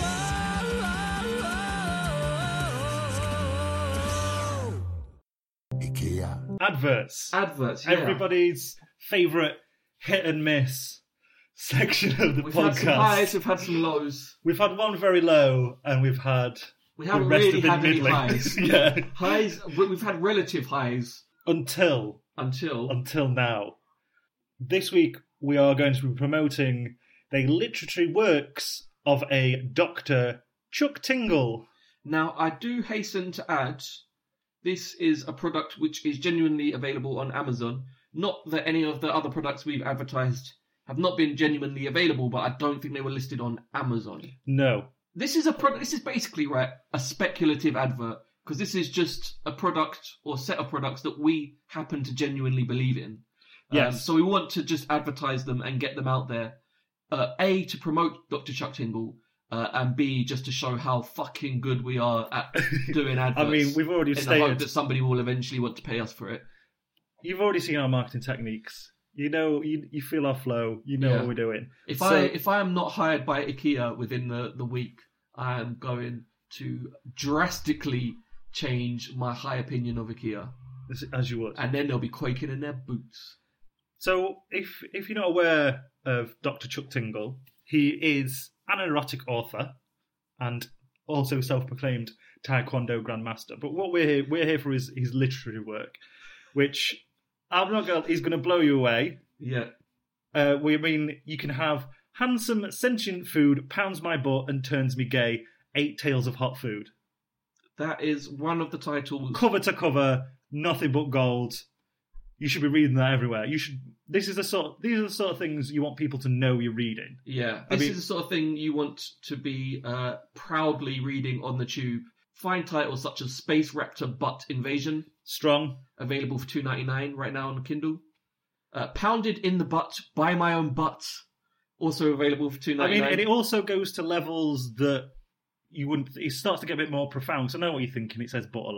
C: IKEA.
B: Adverts.
A: Adverts. Yeah.
B: Everybody's favourite hit and miss section of the
A: We've
B: podcast.
A: had some highs, we've had some lows.
B: We've had one very low, and we've had
A: We
B: the
A: haven't
B: rest
A: really
B: have been
A: had any
B: middling.
A: highs.
B: Yeah,
A: Highs. we- We've had relative highs
B: until
A: until.
B: until now. This week we are going to be promoting the literary works of a Doctor Chuck Tingle.
A: Now, I do hasten to add, this is a product which is genuinely available on Amazon. Not that any of the other products we've advertised have not been genuinely available, but I don't think they were listed on Amazon.
B: No.
A: This is a product. This is basically right a speculative advert, because this is just a product or set of products that we happen to genuinely believe in. Um,
B: Yes.
A: so we want to just advertise them and get them out there. Uh, A, to promote Doctor Chuck Tingle, uh, and B, just to show how fucking good we are at doing adverts.
B: I mean, we've already
A: in the hope
B: stated,
A: that somebody will eventually want to pay us for it.
B: you've already seen our marketing techniques. You know, you, you feel our flow. You know
A: Yeah.
B: what we're doing.
A: If
B: So-
A: I if I am not hired by IKEA within the, the week, I am going to drastically change my high opinion of IKEA.
B: As you would.
A: And then they'll be quaking in their boots.
B: So, if if you're not aware of Doctor Chuck Tingle, he is an erotic author and also self-proclaimed Taekwondo grandmaster. But what we're here, we're here for is his literary work, which I'm not going. Is going to blow you away.
A: Yeah.
B: Uh, we mean you can have handsome sentient food pounds my butt and turns me gay. Eight tales of hot food,
A: That is one of the titles.
B: cover to cover, nothing but gold. You should be reading that everywhere. You should. This is the sort. These are the sort of things you want people to know you're reading.
A: Yeah.
B: I
A: This
B: mean-
A: is the sort of thing you want to be uh, proudly reading on the tube. Find titles such as Space Raptor Butt Invasion,
B: Strong.
A: available for two ninety-nine right now on Kindle. Uh, Pounded in the Butt by My Own Butt, also available for two
B: I mean,
A: ninety-nine.
B: and it also goes to levels that you wouldn't. It starts to get a bit more profound. So I know what you're thinking. It says "but" a lot,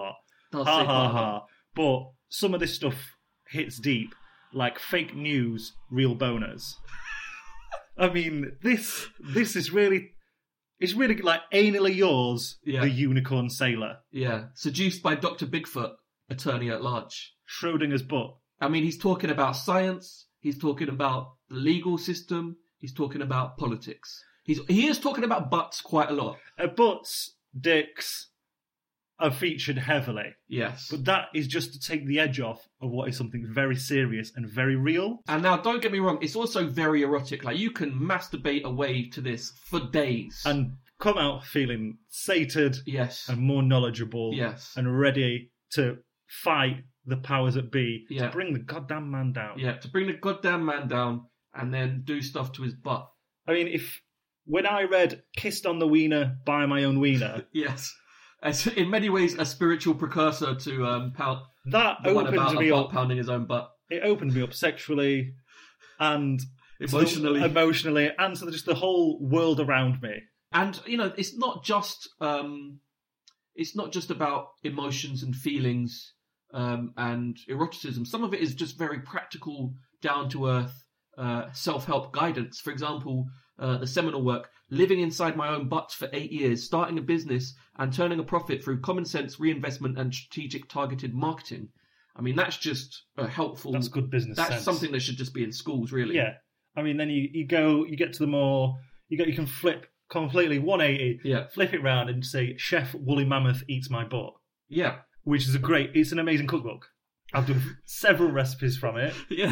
A: does
B: ha
A: say
B: ha
A: Barnum.
B: ha. But some of this stuff hits deep, like fake news, real boners. I mean, this this is really, it's really like anally yours,
A: Yeah.
B: the unicorn sailor,
A: Yeah, seduced by Doctor Bigfoot, attorney at large.
B: Schrodinger's butt.
A: I mean, he's talking about science. He's talking about the legal system. He's talking about politics. He's he is talking about butts quite a lot.
B: Uh, butts, dicks are featured heavily,
A: Yes.
B: but that is just to take the edge off of what is something very serious and very real.
A: And now, don't get me wrong, it's also very erotic. Like, you can masturbate away to this for days.
B: And come out feeling sated
A: yes.
B: and more knowledgeable
A: Yes.
B: and ready to fight the powers that be
A: Yeah.
B: to bring the goddamn man down.
A: Yeah, to bring the goddamn man down and then do stuff to his butt.
B: I mean, if when I read Kissed on the Wiener by My Own Wiener,
A: Yes. As, in many ways, a spiritual precursor to um, pound,
B: that
A: the one
B: opened
A: about
B: me
A: a butt
B: up.
A: pounding his own butt.
B: It opened me up sexually and
A: Emotionally.
B: emotionally, and to just the whole world around me.
A: And, you know, it's not just um, it's not just about emotions and feelings um, and eroticism. Some of it is just very practical, down-to-earth uh, self-help guidance. For example, uh, the seminal work, Living Inside My Own Butt for Eight Years, Starting a Business and Turning a Profit Through Common Sense, Reinvestment and Strategic Targeted Marketing. I mean, that's just a helpful...
B: That's good business
A: That's
B: sense.
A: something that should just be in schools, really.
B: Yeah. I mean, then you, you go, you get to the more, you get, you can flip completely one eighty,
A: Yeah.
B: flip it round and say, Chef Woolly Mammoth Eats My Butt,
A: Yeah.
B: which is a great, it's an amazing cookbook. I've done several recipes from it,
A: Yeah.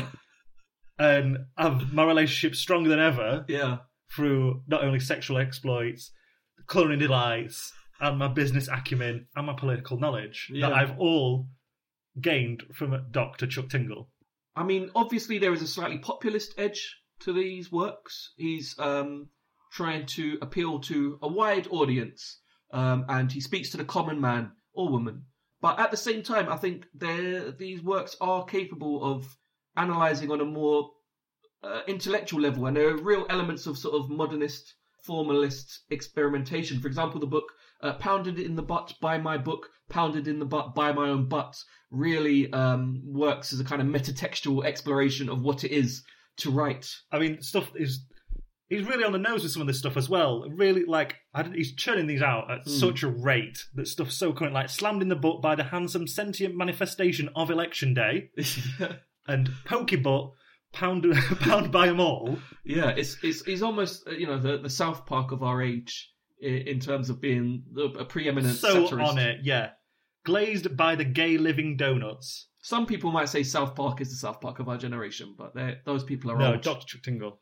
B: and I've, my relationship's stronger than ever
A: Yeah.
B: through not only sexual exploits, culinary delights, and my business acumen and my political knowledge
A: Yeah.
B: that I've all gained from Doctor Chuck Tingle.
A: I mean, obviously there is a slightly populist edge to these works. He's um, trying to appeal to a wide audience, um, and he speaks to the common man or woman. But at the same time, I think they're- these works are capable of analysing on a more uh, intellectual level, and there are real elements of sort of modernist, formalist experimentation. For example, the book uh, Pounded in the Butt by My Book, Pounded in the Butt by My Own Butt, really um, works as a kind of metatextual exploration of what it is to write.
B: I mean, stuff is. He's really on the nose with some of this stuff as well. Really, like, I don't- he's churning these out at
A: Mm.
B: such a rate that stuff's so current. Like, Slammed in the Butt by the Handsome Sentient Manifestation of Election Day, and Pokebutt, Pound, pound by them all.
A: Yeah, it's it's it's almost uh, you know the, the South Park of our age in, in terms of being the, a preeminent
B: So
A: satirist.
B: on it, yeah. Glazed by the Gay Living Donuts.
A: Some people might say South Park is the South Park of our generation, but they're- those people are
B: No,
A: old.
B: Doctor Chuck Tingle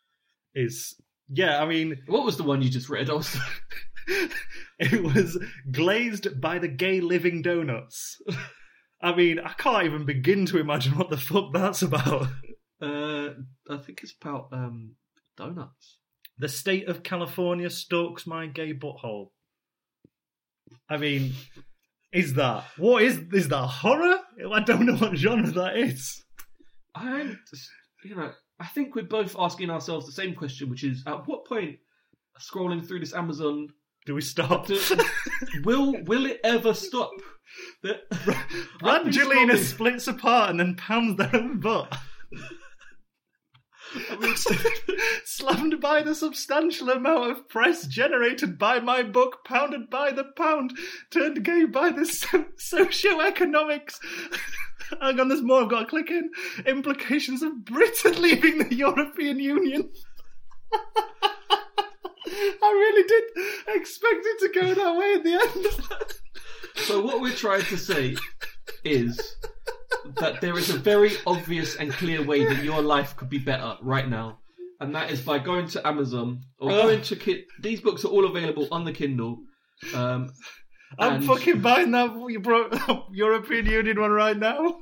B: is. Yeah, I mean,
A: What was the one you just read? I was...
B: it was glazed by the Gay Living Donuts. I mean, I can't even begin to imagine what the fuck that's about.
A: uh, I think it's about um, donuts.
B: The state of California stalks my gay butthole. I mean, is that what is is that horror? I don't know what genre that is.
A: I, you know, I think we're both asking ourselves the same question, which is, at what point, scrolling through this Amazon,
B: Do we stop?
A: do- will will it ever stop? The- I've been
B: Rangelina
A: scrolling-
B: splits apart and then pounds their own butt.
A: I mean,
B: Slammed by the substantial amount of press generated by my book, pounded by the pound, turned gay by the so- socio-economics. Hang on, there's more I've got to click in. Implications of Britain leaving the European Union. I really did expect it to go that way at the end.
A: So what we're trying to say is that there is a very obvious and clear way that your life could be better right now, and that is by going to Amazon or going to Ki- these books are all available on the Kindle. Um,
B: I'm
A: and-
B: fucking buying that you brought European Union one right now.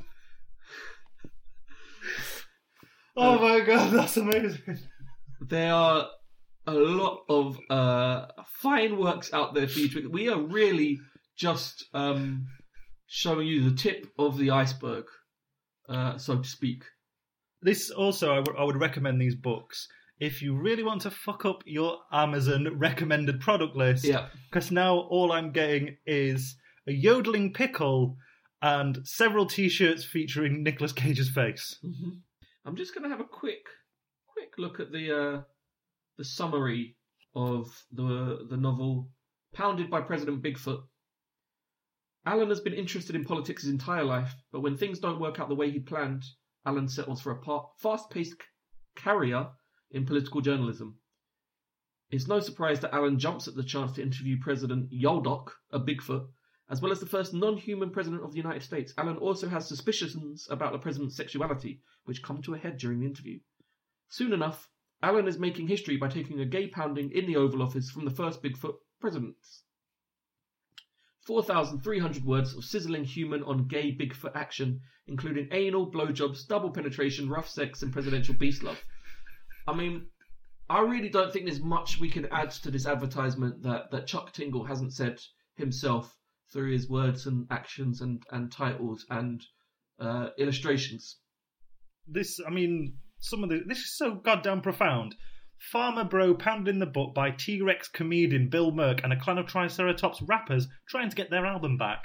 B: Oh
A: Uh,
B: my god, that's amazing.
A: There are a lot of uh, fine works out there for you to. We are really just um, showing you the tip of the iceberg, uh, so to speak.
B: This also, I, w- I would recommend these books if you really want to fuck up your Amazon recommended product list.
A: Yeah.
B: Because now all I'm getting is a yodeling pickle, and several T-shirts featuring Nicolas Cage's face.
A: Mm-hmm. I'm just going to have a quick, quick look at the uh, the summary of the the novel, Pounded by President Bigfoot. Alan has been interested in politics his entire life, but when things don't work out the way he planned, Alan settles for a par- fast-paced c- career in political journalism. It's no surprise that Alan jumps at the chance to interview President Yoldoc, a Bigfoot, as well as the first non-human president of the United States. Alan also has suspicions about the president's sexuality, which come to a head during the interview. Soon enough, Alan is making history by taking a gay pounding in the Oval Office from the first Bigfoot presidents. four thousand three hundred words of sizzling human on gay Bigfoot action, including anal, blowjobs, double penetration, rough sex, and presidential beast love. I mean, I really don't think there's much we can add to this advertisement that, that Chuck Tingle hasn't said himself through his words and actions and, and titles and uh, illustrations.
B: This, I mean, some of the this is so goddamn profound. Farmer Bro pounded in the butt by T-Rex comedian Bill Merck and a clan of Triceratops rappers trying to get their album back.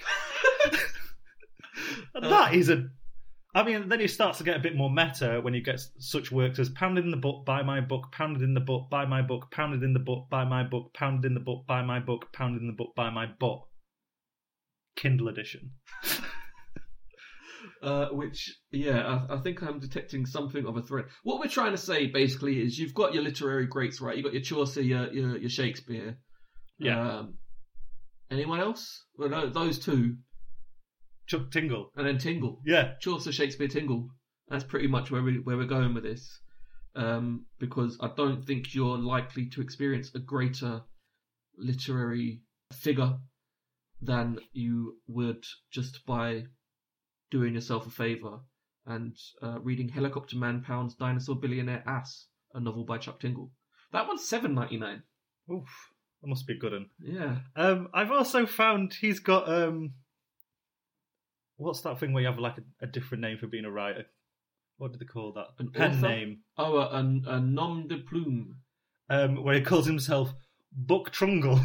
B: And that uh, is a... I mean, then it starts to get a bit more meta when you get such works as Pounded in the Butt, Buy My Book, Pounded in the Butt, Buy My Book, Pounded in the Butt, Buy My Book, Pounded in the Butt, Buy My Book, Pounded in the Butt, Buy My Butt. Kindle edition.
A: Uh, which, yeah, I, I think I'm detecting something of a thread. What we're trying to say, basically, is you've got your literary greats, right? You've got your Chaucer, your your, your Shakespeare.
B: Yeah.
A: Um, anyone else? Well, no, those two.
B: Chuck Tingle.
A: And then Tingle.
B: Yeah.
A: Chaucer, Shakespeare, Tingle. That's pretty much where, we, where we're going with this. Um, because I don't think you're likely to experience a greater literary figure than you would just by doing yourself a favour and uh, reading Helicopter Man Pounds Dinosaur Billionaire Ass, a novel by Chuck Tingle. That one's seven ninety-nine.
B: Oof, that must be a good one.
A: Yeah.
B: Um, I've also found he's got um, what's that thing where you have like a, a different name for being a writer? What did they call that?
A: An
B: pen
A: author?
B: name.
A: Oh, a, a, a nom de plume.
B: Um, where he calls himself Buck Trungle.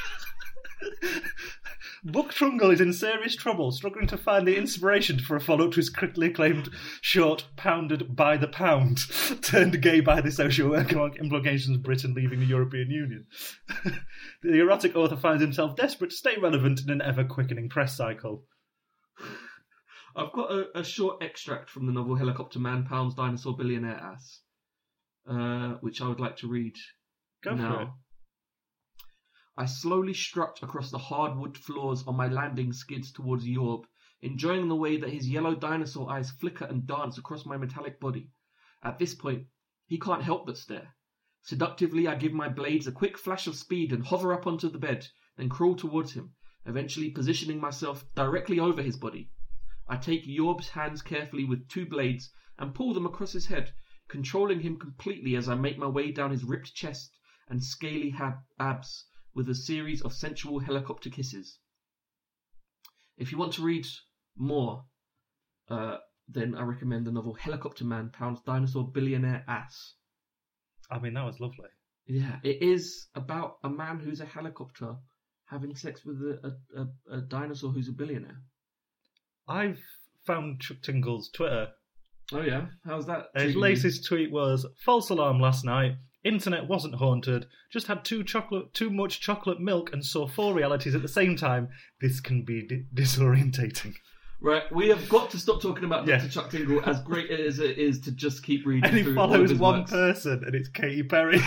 B: Buck Trungle is in serious trouble, struggling to find the inspiration for a follow-up to his critically acclaimed short Pounded by the Pound, turned gay by the socio-economic implications of Britain leaving the European Union. The erotic author finds himself desperate to stay relevant in an ever-quickening press cycle.
A: I've got a, a short extract from the novel Helicopter Man Pounds Dinosaur Billionaire Ass, uh, which I would like to read
B: Go
A: now.
B: for it.
A: I slowly strut across the hardwood floors on my landing skids towards Yorb, enjoying the way that his yellow dinosaur eyes flicker and dance across my metallic body. At this point, he can't help but stare. Seductively, I give my blades a quick flash of speed and hover up onto the bed, then crawl towards him, eventually positioning myself directly over his body. I take Yorb's hands carefully with two blades and pull them across his head, controlling him completely as I make my way down his ripped chest and scaly hab- abs, with a series of sensual helicopter kisses. If you want to read more, uh, then I recommend the novel Helicopter Man Pounds Dinosaur Billionaire Ass.
B: I mean, that was lovely.
A: Yeah, it is about a man who's a helicopter having sex with a, a, a, a dinosaur who's a billionaire.
B: I've found Chuck Tingle's Twitter.
A: Oh yeah? How's that?
B: His latest tweet was, false alarm last night. Internet wasn't haunted, just had too chocolate, too much chocolate milk and saw four realities at the same time. This can be di- disorientating.
A: Right, we have got to stop talking about
B: Yeah.
A: Doctor Chuck Tingle, as great as it is to just keep reading
B: And he
A: through all of
B: follows
A: his
B: one
A: works.
B: person, and it's Katy Perry.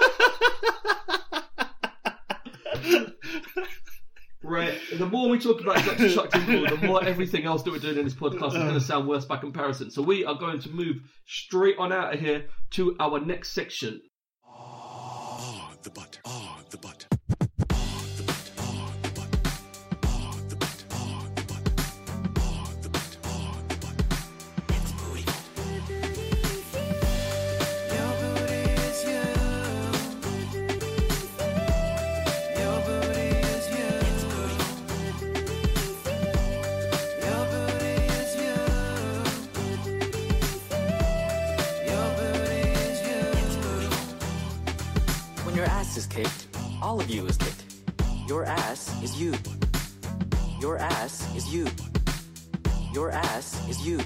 A: Right, the more we talk about Doctor Chuck Tingle, the more everything else that we're doing in this podcast is going to sound worse by comparison. So we are going to move straight on out of here to our next section.
D: Ah, the butt. Ah, the butt. Ah, the butt. Ah, the butt. Ah, the butt. Ah, the butt. Ah, the butt. Ah, the butt. It's booty.
C: Your booty is you. Your booty is you. It's booty. Your booty is you. Your booty is you. It's booty.
E: When your ass is kicked, all of you is kicked. Your ass is you. Your ass is you. Your ass is you.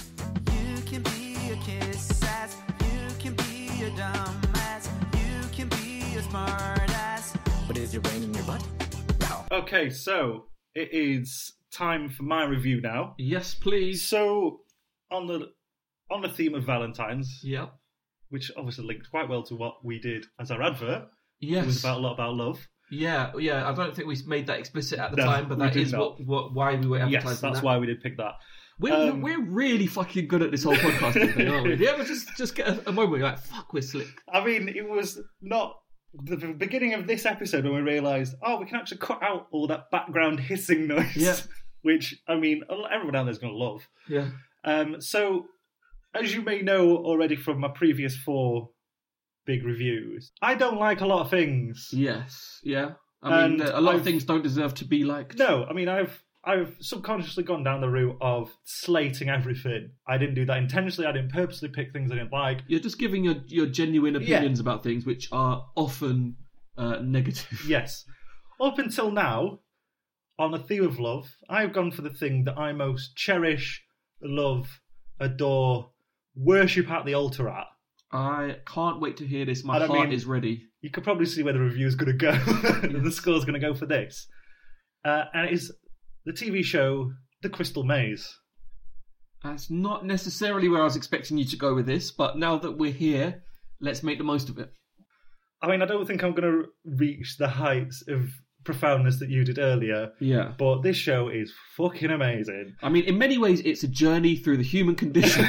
C: You can be a kiss ass. You can be a dumb ass. You can be a smart ass.
E: But is it raining your butt? No.
B: Okay, so it is time for my review now.
A: Yes, please.
B: So on the on the theme of Valentine's,
A: Yeah.
B: which obviously linked quite well to what we did as our advert.
A: Yes.
B: It was about a lot about love.
A: Yeah, yeah. I don't think we made that explicit at the
B: No,
A: time, but
B: we
A: that
B: did
A: is
B: not.
A: what, what why we were advertising
B: Yes, that's
A: that.
B: why we did pick that.
A: We're,
B: Um,
A: we're really fucking good at this whole podcasting thing, aren't we? Do you ever just, just get a, a moment where you're like, fuck, we're slick?
B: I mean, it was not the the beginning of this episode when we realised, oh, we can actually cut out all that background hissing noise.
A: Yeah.
B: Which, I mean, everyone out there's going to love.
A: Yeah.
B: Um, so, as you may know already from my previous four big reviews, I don't like a lot of things.
A: Yes. Yeah. I mean,
B: And
A: a lot of
B: I've-
A: things don't deserve to be liked.
B: No, I mean, I've I've subconsciously gone down the route of slating everything. I didn't do that intentionally. I didn't purposely pick things I didn't like.
A: You're just giving your, your genuine opinions about things, which are often uh, negative.
B: Yes. Up until now, on the theme of love, I've gone for the thing that I most cherish, love, adore, worship at the altar at.
A: I can't wait to hear this. My
B: I don't
A: heart
B: mean-
A: is ready.
B: You could probably see where the review's going to go. The score's going to go for this. Uh, and it is the T V show The Crystal Maze.
A: That's not necessarily where I was expecting you to go with this, but now that we're here, let's make the most of it.
B: I mean, I don't think I'm going to reach the heights of profoundness that you did earlier,
A: Yeah.
B: but this show is fucking amazing.
A: I mean, in many ways, it's a journey through the human condition.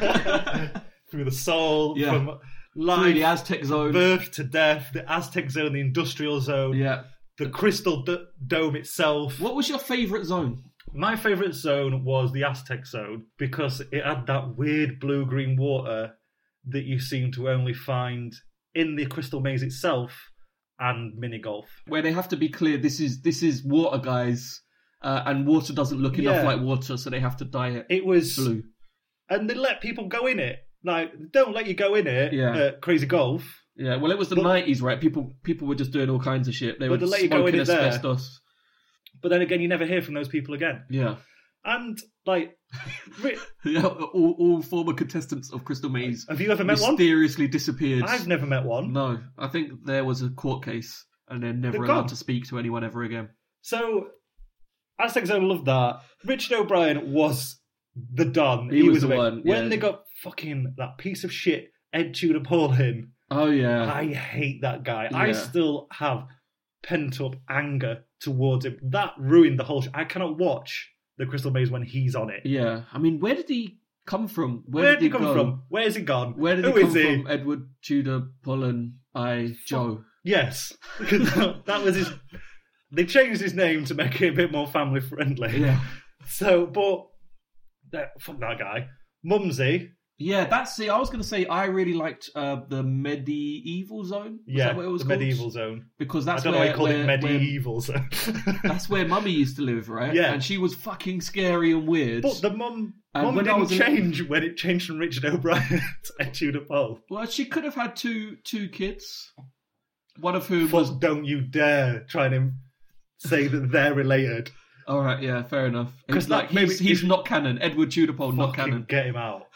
B: Through the soul,
A: Yeah.
B: from
A: Through
B: life,
A: the Aztec zone.
B: birth to death, the Aztec zone, the industrial zone,
A: Yeah.
B: the crystal d- dome itself.
A: What was your favourite zone?
B: My favourite zone was the Aztec zone because it had that weird blue-green water that you seem to only find in the crystal maze itself and mini golf.
A: Where they have to be clear, this is this is water, guys, uh, and water doesn't look enough
B: Yeah.
A: like water, so they have to dye it
B: It was,
A: blue.
B: and they let people go in it. Like, they don't let you go in it
A: Yeah.
B: at Crazy Golf.
A: Yeah, well, it was the
B: But-
A: nineties, right? People people were just doing all kinds of shit. They
B: But
A: were
B: they let you go in
A: smoking
B: it there.
A: asbestos.
B: But then again, you never hear from those people again.
A: Yeah.
B: And, like, ri-
A: Yeah, all, all former contestants of Crystal Maze
B: have you ever met one?
A: mysteriously disappeared.
B: I've never met one.
A: No, I think there was a court case, and they're never
B: They're
A: allowed
B: gone.
A: to speak to anyone ever again.
B: So, Aztec Zone loved that. Richard O'Brien was the Don.
A: He was the
B: amazing.
A: one,
B: When
A: yeah.
B: they got fucking that piece of shit Ed Tudor Paul in,
A: Oh yeah,
B: I hate that guy. I
A: Yeah.
B: still have pent up anger towards him. That ruined the whole show. I cannot watch The Crystal Maze when he's on it.
A: yeah. I mean, where did he come from? Where,
B: Where
A: did
B: did he come
A: go?
B: from? Where's he gone?
A: Where did
B: Who
A: he come
B: is he?
A: from? Edward Tudor Pullen, I Joe.
B: Yes. Because that, that was his. They changed his name to make it a bit more family friendly.
A: Yeah,
B: So, but. That, fuck that guy. Mumsy.
A: yeah. That's see. I was going to say I really liked uh, the medieval zone. Was
B: Yeah,
A: that what it was
B: the
A: called?
B: medieval zone.
A: Because that's
B: I don't know
A: where
B: why you called
A: where-
B: it
A: where-
B: medieval zone.
A: That's where Mummy used to live, right?
B: Yeah.
A: and she was fucking scary and weird.
B: But the mum,
A: And
B: mum
A: when I
B: didn't
A: was in-
B: change when it changed from Richard O'Brien to Tudor Paul.
A: Well, she could have had two two kids, one of whom
B: But
A: was.
B: don't you dare try and say that they're related.
A: All right, yeah, fair enough.
B: 'Cause
A: It's like
B: that maybe-
A: he's, he's
B: if-
A: not canon. Edward Tudor Pole, not
B: Fucking
A: canon.
B: get him out.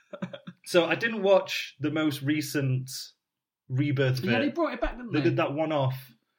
B: So I didn't watch the most recent rebirth of
A: Yeah, they
B: it.
A: brought it back, didn't
B: They
A: they?
B: did that one off.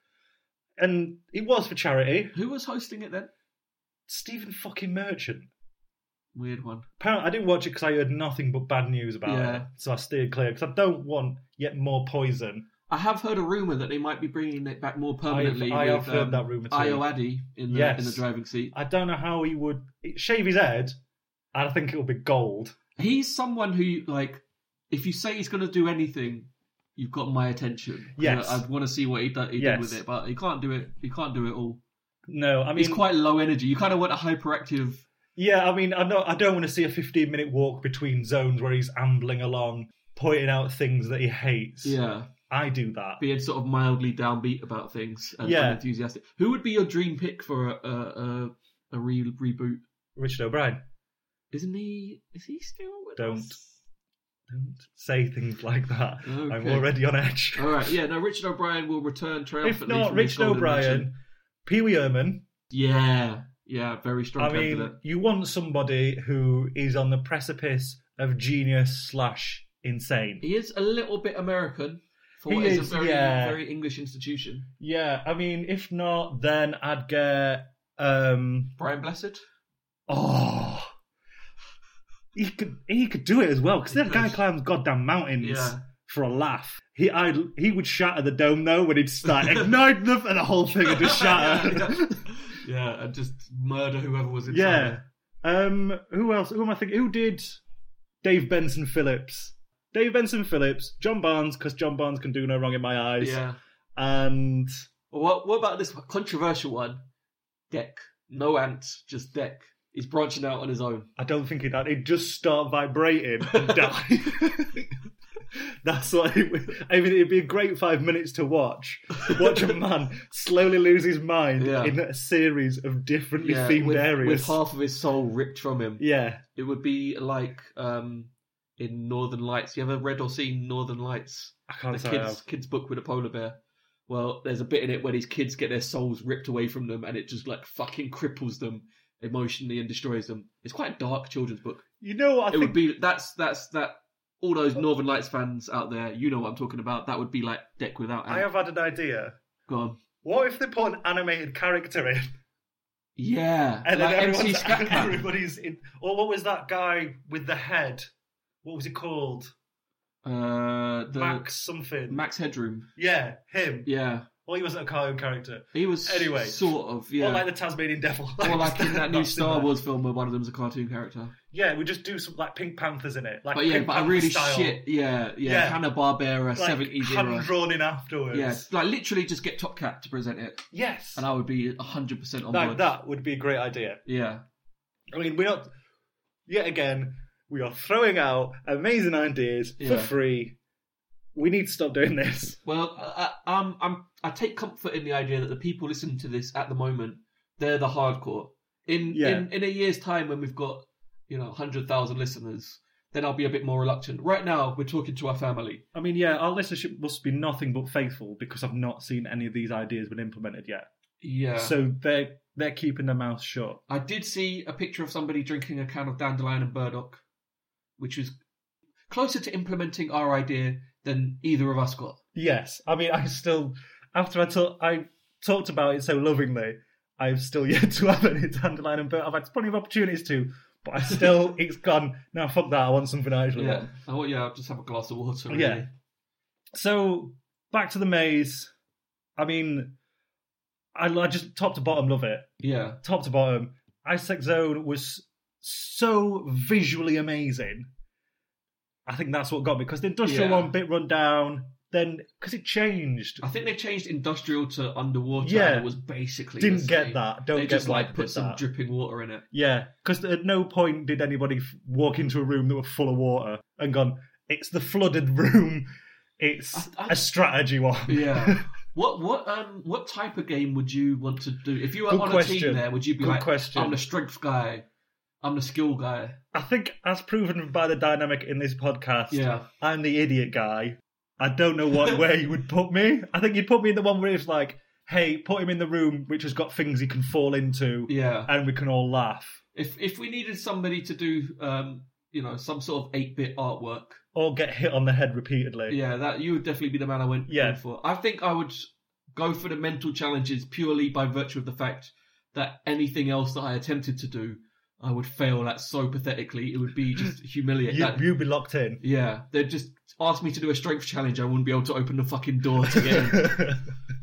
B: And it was for charity.
A: Who was hosting it then?
B: Stephen fucking Merchant.
A: Weird one.
B: Apparently, I didn't watch it because I heard nothing but bad news about
A: Yeah.
B: it. So I steered clear because I don't want yet more poison.
A: I have heard a rumor that they might be bringing it back more permanently.
B: I have
A: with,
B: heard
A: um,
B: that rumour too.
A: Io Addy in the
B: Yes.
A: in the driving seat.
B: I don't know how he would shave his head, and I think it'll be gold.
A: He's someone who, like, if you say he's going to do anything, you've got my attention.
B: Yes.
A: I, I want to see what he, do, he
B: Yes.
A: did with it, but he can't do it. He can't do it all.
B: No, I mean,
A: He's quite low energy. You kind of want a hyperactive.
B: yeah, I mean, I know I don't want to see a fifteen minute walk between zones where he's ambling along, pointing out things that he hates.
A: Yeah.
B: I do that.
A: Being sort of mildly downbeat about things and
B: Yeah.
A: unenthusiastic. Who would be your dream pick for a a, a, a re- reboot?
B: Richard O'Brien,
A: Isn't he? Is he still with
B: Don't.
A: us?
B: don't say things like that. I'm
A: Okay.
B: already on edge.
A: All right, yeah. No, Richard O'Brien will return
B: If
A: triumphantly.
B: not
A: from his
B: Richard
A: golden
B: O'Brien,
A: mansion.
B: Pee Wee Herman,
A: Yeah, Yeah, very strong
B: I mean,
A: candidate.
B: you want somebody who is on the precipice of genius slash insane.
A: He is a little bit American for
B: He
A: what is,
B: is,
A: a very,
B: yeah.
A: very English institution.
B: Yeah, I mean, if not, then I'd get um
A: Brian Blessed?
B: oh, he could he could do it as well because
A: He
B: that guy
A: could.
B: climbs goddamn mountains
A: Yeah.
B: for a laugh. He I he would shatter the dome though when he'd start ignite them and the whole thing would just shatter.
A: yeah. yeah, and just murder whoever was inside.
B: Yeah.
A: it.
B: Um. Who else? Who am I thinking? Who did Dave Benson Phillips? Dave Benson Phillips, John Barnes, because John Barnes can do no wrong in my eyes.
A: Yeah.
B: And
A: Well, what what about this controversial one? Deck. No ant, just Deck. He's branching out on his own.
B: I don't think he'd, he'd just start vibrating and die. That's what it would. I mean, it'd be a great five minutes to watch. Watch a man slowly lose his mind
A: Yeah.
B: in a series of differently
A: Yeah,
B: themed
A: with,
B: areas.
A: with half of his soul ripped from him.
B: yeah.
A: It would be like um, in Northern Lights. You ever read or seen Northern Lights?
B: I can't
A: The
B: say I
A: kids
B: have.
A: kids book with a polar bear. Well, there's a bit in it where these kids get their souls ripped away from them, and it just like fucking cripples them emotionally and destroys them. It's quite a dark children's book.
B: You know what I
A: it
B: think?
A: would be that's that's that. All those Northern Lights fans out there, you know what I'm talking about. That would be like Deck without ant.
B: I have had an idea.
A: Go on.
B: What if they put an animated character in?
A: Yeah,
B: And
A: like
B: then
A: M C
B: everyone's,
A: Scat Cat.
B: everybody's in. Or what was that guy with the head? What was it called?
A: Uh, the
B: Max something.
A: Max Headroom.
B: Yeah, him.
A: Yeah,
B: Well, he wasn't a cartoon character.
A: he was
B: Anyway.
A: sort of yeah.
B: Or like the Tasmanian Devil.
A: Or like in that new
B: That's
A: Star
B: there.
A: Wars film where one of them's a cartoon character.
B: Yeah, we just do some like Pink Panthers in it. Like
A: But yeah,
B: Pink
A: but a
B: Panther
A: really
B: style.
A: shit, yeah, yeah,
B: Yeah.
A: Hanna-Barbera,
B: Like
A: seventies
B: hand
A: era.
B: drawn in afterwards.
A: Yeah, like literally just get Top Cat to present it,
B: Yes.
A: and I would be one hundred percent on
B: Like
A: board.
B: that would be a great idea.
A: Yeah.
B: I mean, we're not. Yet again, we are throwing out amazing ideas for
A: Yeah.
B: free. We need to stop doing this.
A: Well, I, I- um, I'm, I take comfort in the idea that the people listening to this at the moment, they're the hardcore. In
B: Yeah.
A: in, in a year's time, when we've got, you know, one hundred thousand listeners, then I'll be a bit more reluctant. Right now, we're talking to our family.
B: I mean, yeah, our listenership must be nothing but faithful because I've not seen any of these ideas been implemented yet.
A: Yeah.
B: So they're they're keeping their mouths shut.
A: I did see a picture of somebody drinking a can of dandelion and burdock, which was closer to implementing our idea than either of us got.
B: Yes, I mean, I still after I talk, I talked about it so lovingly, I've still yet to have any dandelion and burdock. I've had plenty of opportunities to, but I still it's gone. No, fuck that. I want something I actually
A: Yeah.
B: want.
A: Oh yeah, I'll just have a glass of water. Really.
B: Yeah. So back to the maze. I mean, I, I just top to bottom love it.
A: Yeah.
B: Top to bottom. Isaac Zone was so visually amazing. I think that's what got me because the industrial
A: Yeah.
B: one bit run down. Then because it changed,
A: I think they changed industrial to underwater.
B: Yeah.
A: And it was basically
B: didn't
A: the
B: get
A: same.
B: that. Don't
A: They
B: get
A: just
B: why
A: like
B: they
A: put
B: did
A: some
B: that.
A: dripping water in it.
B: Yeah, because at no point did anybody f- walk into a room that was full of water and gone, "It's the flooded room. It's
A: I- I-
B: a strategy one."
A: Yeah. What what um what type of game would you want to do if you were
B: Good
A: on a
B: question.
A: team there? Would you be
B: Good
A: like,
B: question.
A: I'm the strength guy, I'm the skill guy?
B: I think, as proven by the dynamic in this podcast,
A: Yeah.
B: I'm the idiot guy. I don't know what where you would put me. I think you'd put me in the one where it's like, hey, put him in the room which has got things he can fall into,
A: Yeah.
B: and we can all laugh.
A: If if we needed somebody to do um you know some sort of eight bit artwork,
B: Or get hit on the head repeatedly.
A: yeah, that you would definitely be the man I went
B: Yeah.
A: went for. I think I would go for the mental challenges purely by virtue of the fact that anything else that I attempted to do, I would fail at so pathetically. It would be just humiliating.
B: You,
A: That-
B: you'd be locked in.
A: Yeah, they'd just ask me to do a strength challenge. I wouldn't be able to open the fucking door to get in.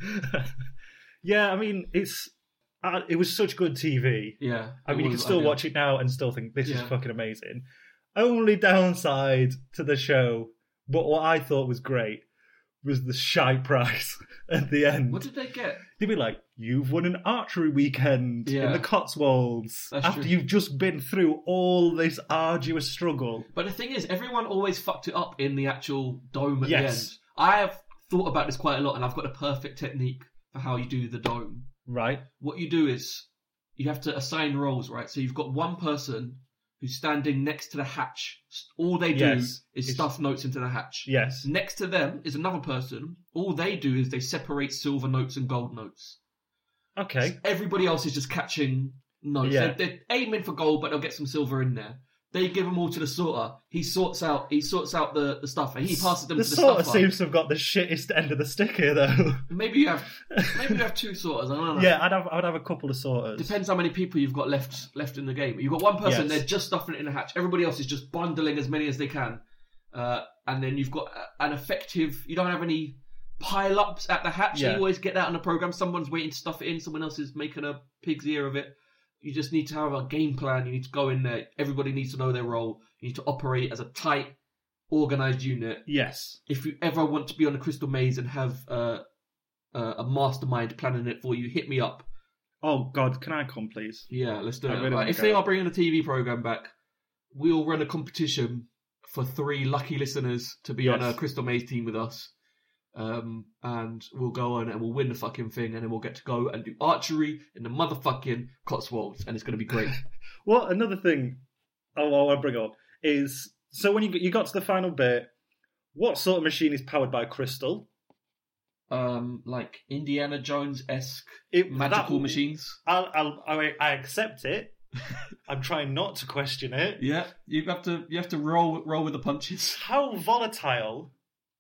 B: Yeah, I mean, it's uh, it was such good T V.
A: Yeah.
B: I
A: it
B: mean, you can
A: was
B: still
A: ideal.
B: watch it now and still think this is
A: Yeah.
B: fucking amazing. Only downside to the show, but what I thought was great, was the shy prize at the end.
A: What did they get?
B: They'd be like, "You've won an archery weekend in
A: Yeah.
B: the Cotswolds
A: That's
B: after
A: true.
B: you've just been through all this arduous struggle."
A: But the thing is, everyone always fucked it up in the actual dome at
B: Yes.
A: the end. I have thought about this quite a lot, and I've got a perfect technique for how you do the dome.
B: Right?
A: What you do is you have to assign roles, right? So you've got one person who's standing next to the hatch. All they do
B: Yes.
A: is
B: It's-
A: stuff notes into the hatch.
B: Yes.
A: Next to them is another person. All they do is they separate silver notes and gold notes.
B: Okay.
A: Everybody else is just catching No,
B: Yeah.
A: so they're aiming for gold, but they'll get some silver in there. They give them all to the sorter. He sorts out. He sorts out the, the stuff, and he passes them
B: The
A: to the
B: sorter
A: stuffer.
B: seems to have got the shittest end of the stick here, though.
A: Maybe you have. Maybe you have two sorters. I don't know.
B: Yeah, I'd have I'd have a couple of sorters.
A: Depends how many people you've got left left in the game. You've got one person,
B: Yes.
A: they're just stuffing it in a hatch. Everybody else is just bundling as many as they can. Uh, and then you've got an effective... You don't have any pile-ups at the hatch.
B: Yeah.
A: You always get that on the programme. Someone's waiting to stuff it in. Someone else is making a pig's ear of it. You just need to have a game plan. You need to go in there. Everybody needs to know their role. You need to operate as a tight, organised unit.
B: Yes.
A: If you ever want to be on a Crystal Maze and have uh, uh, a mastermind planning it for you, hit me up.
B: Oh, God, can I come, please?
A: Yeah, let's do
B: I
A: it.
B: really
A: Right,
B: wanna
A: if
B: go.
A: they are bringing the T V program back, we'll run a competition for three lucky listeners to be on
B: Yes.
A: a Crystal Maze team with us. Um, and we'll go on and we'll win the fucking thing, and then we'll get to go and do archery in the motherfucking Cotswolds, and it's going to be great.
B: Well, another thing I want to bring up is, so when you got, you got to the final bit, what sort of machine is powered by crystal?
A: um, like Indiana Jones-esque
B: It-
A: magical
B: that-
A: machines.
B: I'll, I'll, I, I accept it. I'm trying not to question it.
A: Yeah, you have to you have to roll roll with the punches.
B: How volatile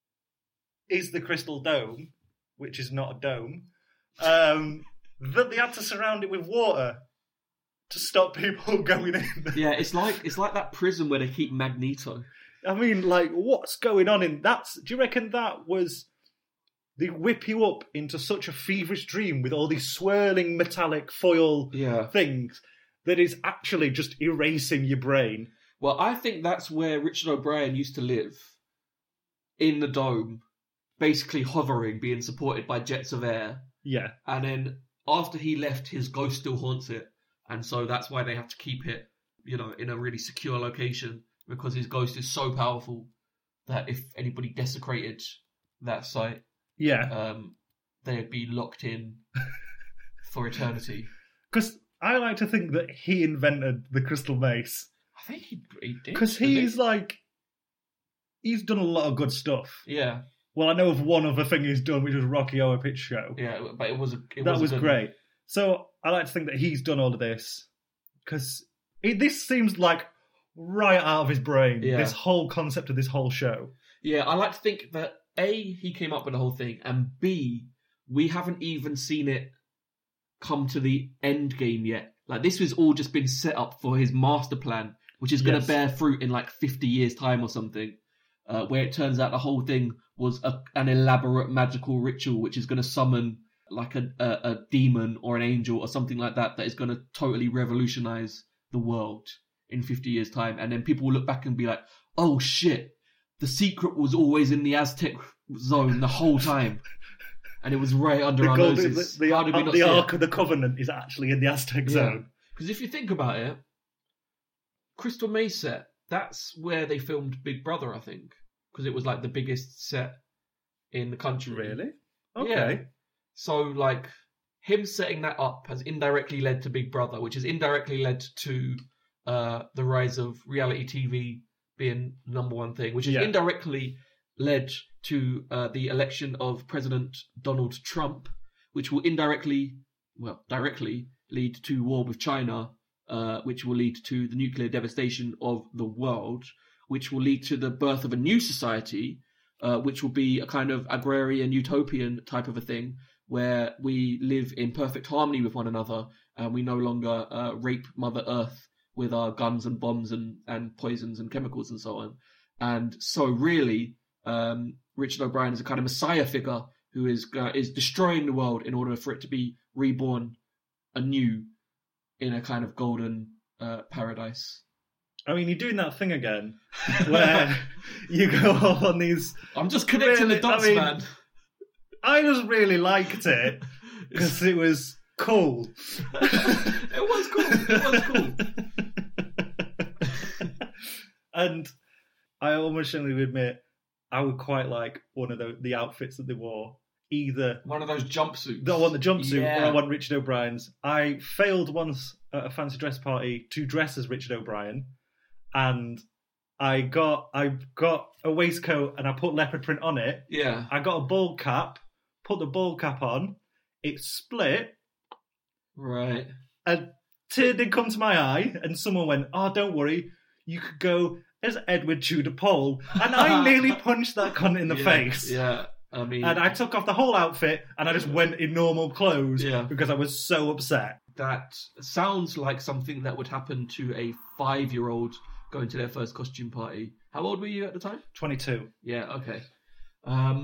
B: is the crystal dome, which is not a dome, um, that they had to surround it with water to stop people going in?
A: Yeah, it's like it's like that prison where they keep Magneto.
B: I mean, like, what's going on in that? Do you reckon that was... They whip you up into such a feverish dream with all these swirling metallic foil
A: Yeah.
B: things that is actually just erasing your brain?
A: Well, I think that's where Richard O'Brien used to live, in the dome, basically hovering, being supported by jets of air.
B: Yeah.
A: And then after he left, his ghost still haunts it. And so that's why they have to keep it, you know, in a really secure location, because his ghost is so powerful that if anybody desecrated that site,
B: Yeah.
A: um, they'd be locked in for eternity.
B: Because I like to think that he invented the crystal mace.
A: I think he, he did.
B: Because
A: didn't he?
B: he's like... He's done a lot of good stuff.
A: Yeah,
B: Well, I know of one other thing he's done, which was Rocky Horror Picture Show.
A: yeah, but it was a, it
B: that
A: was, a
B: was
A: good-
B: great. So I like to think that he's done all of this. Because this seems like right out of his brain,
A: Yeah.
B: this whole concept of this whole show.
A: Yeah, I like to think that A, he came up with the whole thing, and B, we haven't even seen it come to the end game yet. Like, this has all just been set up for his master plan, which is going to
B: Yes.
A: bear fruit in like fifty years' time or something, uh, where it turns out the whole thing was a, an elaborate magical ritual which is going to summon like a, a, a demon or an angel or something like that that is going to totally revolutionize the world in fifty years' time. And then people will look back and be like, oh shit, the secret was always in the Aztec zone the whole time. And it was right under
B: The,
A: our
B: gold,
A: noses.
B: the, the,
A: How did we not
B: the
A: see
B: Ark
A: it?
B: of the Covenant is actually in the Aztec zone.
A: Because if you think about it, Crystal Maze set, that's where they filmed Big Brother, I think. Because it was like the biggest set in the country.
B: Really? Okay.
A: Yeah. So, like, him setting that up has indirectly led to Big Brother, which has indirectly led to uh, the rise of reality T V being the number one thing, which has
B: Yeah.
A: indirectly led to uh, the election of President Donald Trump, which will indirectly, well, directly lead to war with China, uh, which will lead to the nuclear devastation of the world, which will lead to the birth of a new society, uh, which will be a kind of agrarian utopian type of a thing, where we live in perfect harmony with one another, and we no longer uh, rape Mother Earth with our guns and bombs and, and poisons and chemicals and so on. And so really, um, Richard O'Brien is a kind of messiah figure who is uh, is destroying the world in order for it to be reborn anew in a kind of golden uh, paradise.
B: I mean, you're doing that thing again, where you go off on these...
A: I'm just connecting
B: Really,
A: the dots,
B: I mean-
A: man.
B: I just really liked it, because it was cool.
A: It was cool. It was cool.
B: And I almost genuinely admit, I would quite like one of the, the outfits that they wore. Either
A: One of those jumpsuits.
B: I want the jumpsuit
A: Yeah.
B: or I want Richard O'Brien's. I failed once at a fancy dress party to dress as Richard O'Brien, and I got I got a waistcoat and I put leopard print on it.
A: Yeah.
B: I got a bald cap, put the bald cap on, it split,
A: Right.
B: and tear did come to my eye, and someone went, "Oh, don't worry, you could go as Edward Tudor Pole," and I nearly punched that cunt in the
A: yeah,
B: face.
A: Yeah, I mean,
B: and I took off the whole outfit, and I just went in normal clothes
A: Yeah.
B: because I was so upset.
A: that sounds like something that would happen to a five-year-old going to their first costume party. How old were you at the time?
B: twenty-two.
A: Yeah, okay. Um,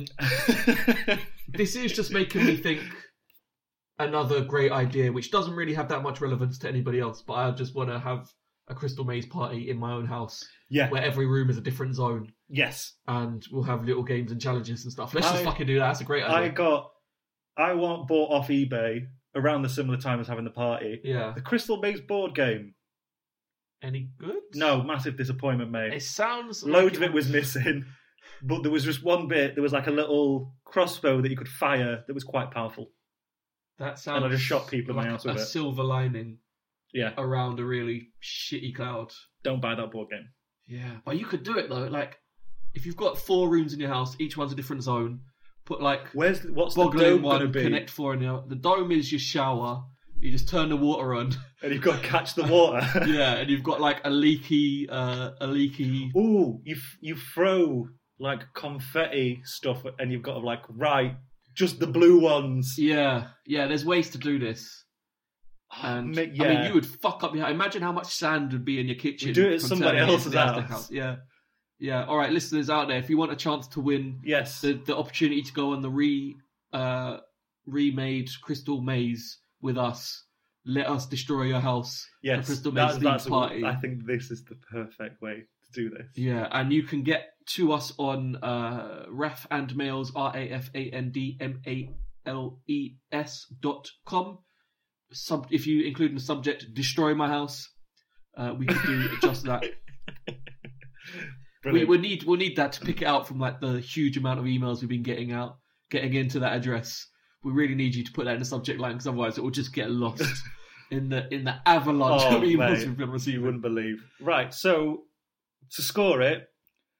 A: this is just making me think another great idea, which doesn't really have that much relevance to anybody else, but I just want to have a Crystal Maze party in my own house,
B: Yeah.
A: where every room is a different zone,
B: Yes.
A: and we'll have little games and challenges and stuff. Let's just
B: I-
A: fucking do that. That's a great
B: I
A: idea.
B: got, I want bought off eBay around the similar time as having the party.
A: Yeah.
B: The Crystal Maze board game.
A: Any good?
B: No, massive disappointment, mate.
A: It sounds like
B: Loads of it was missing, but there was just one bit. There was like a little crossbow that you could fire that was quite powerful.
A: That sounds
B: and I just shot people in my
A: like
B: house
A: a
B: with it.
A: silver lining
B: Yeah,
A: around a really shitty cloud.
B: don't buy that board game.
A: Yeah, but you could do it though. Like, if you've got four rooms in your house, each one's a different zone. Put like
B: Where's what's the
A: Boggle in
B: dome going to
A: one,
B: be?
A: Connect four in the other. The dome is your shower. You just turn the water on.
B: And you've got to catch the water.
A: Yeah, and you've got like a leaky, uh, a leaky.
B: Ooh, you f- you throw like confetti stuff, and you've got to like right just the blue ones.
A: Yeah, yeah. There's ways to do this. And
B: Ma-
A: I mean,
B: yeah.
A: you would fuck up your. Imagine how much sand would be in your kitchen.
B: You do it at
A: from
B: somebody
A: turning it
B: else's
A: into the Aztec
B: house.
A: Yeah, yeah. All right, listeners out there, if you want a chance to win
B: Yes.
A: the the opportunity to go on the re uh, remade Crystal Maze with us, let us destroy your house.
B: Yes.
A: the Crystal
B: That's,
A: Maze
B: that's
A: themed party.
B: I think this is the perfect way to do this.
A: Yeah, and you can get to us on uh, Raf and Mails, R A F A N D M A L E S dot com. Sub, if you include in the subject, destroy my house, uh, we could do just that. we
B: Brilliant.
A: we need we'll need that to pick it out from like the huge amount of emails we've been getting out, getting into that address. We really need you to put that in the subject line because otherwise it will just get lost in the in the avalanche
B: Oh,
A: of emails
B: mate,
A: we've been
B: you
A: receiving.
B: wouldn't believe. Right, so to score it,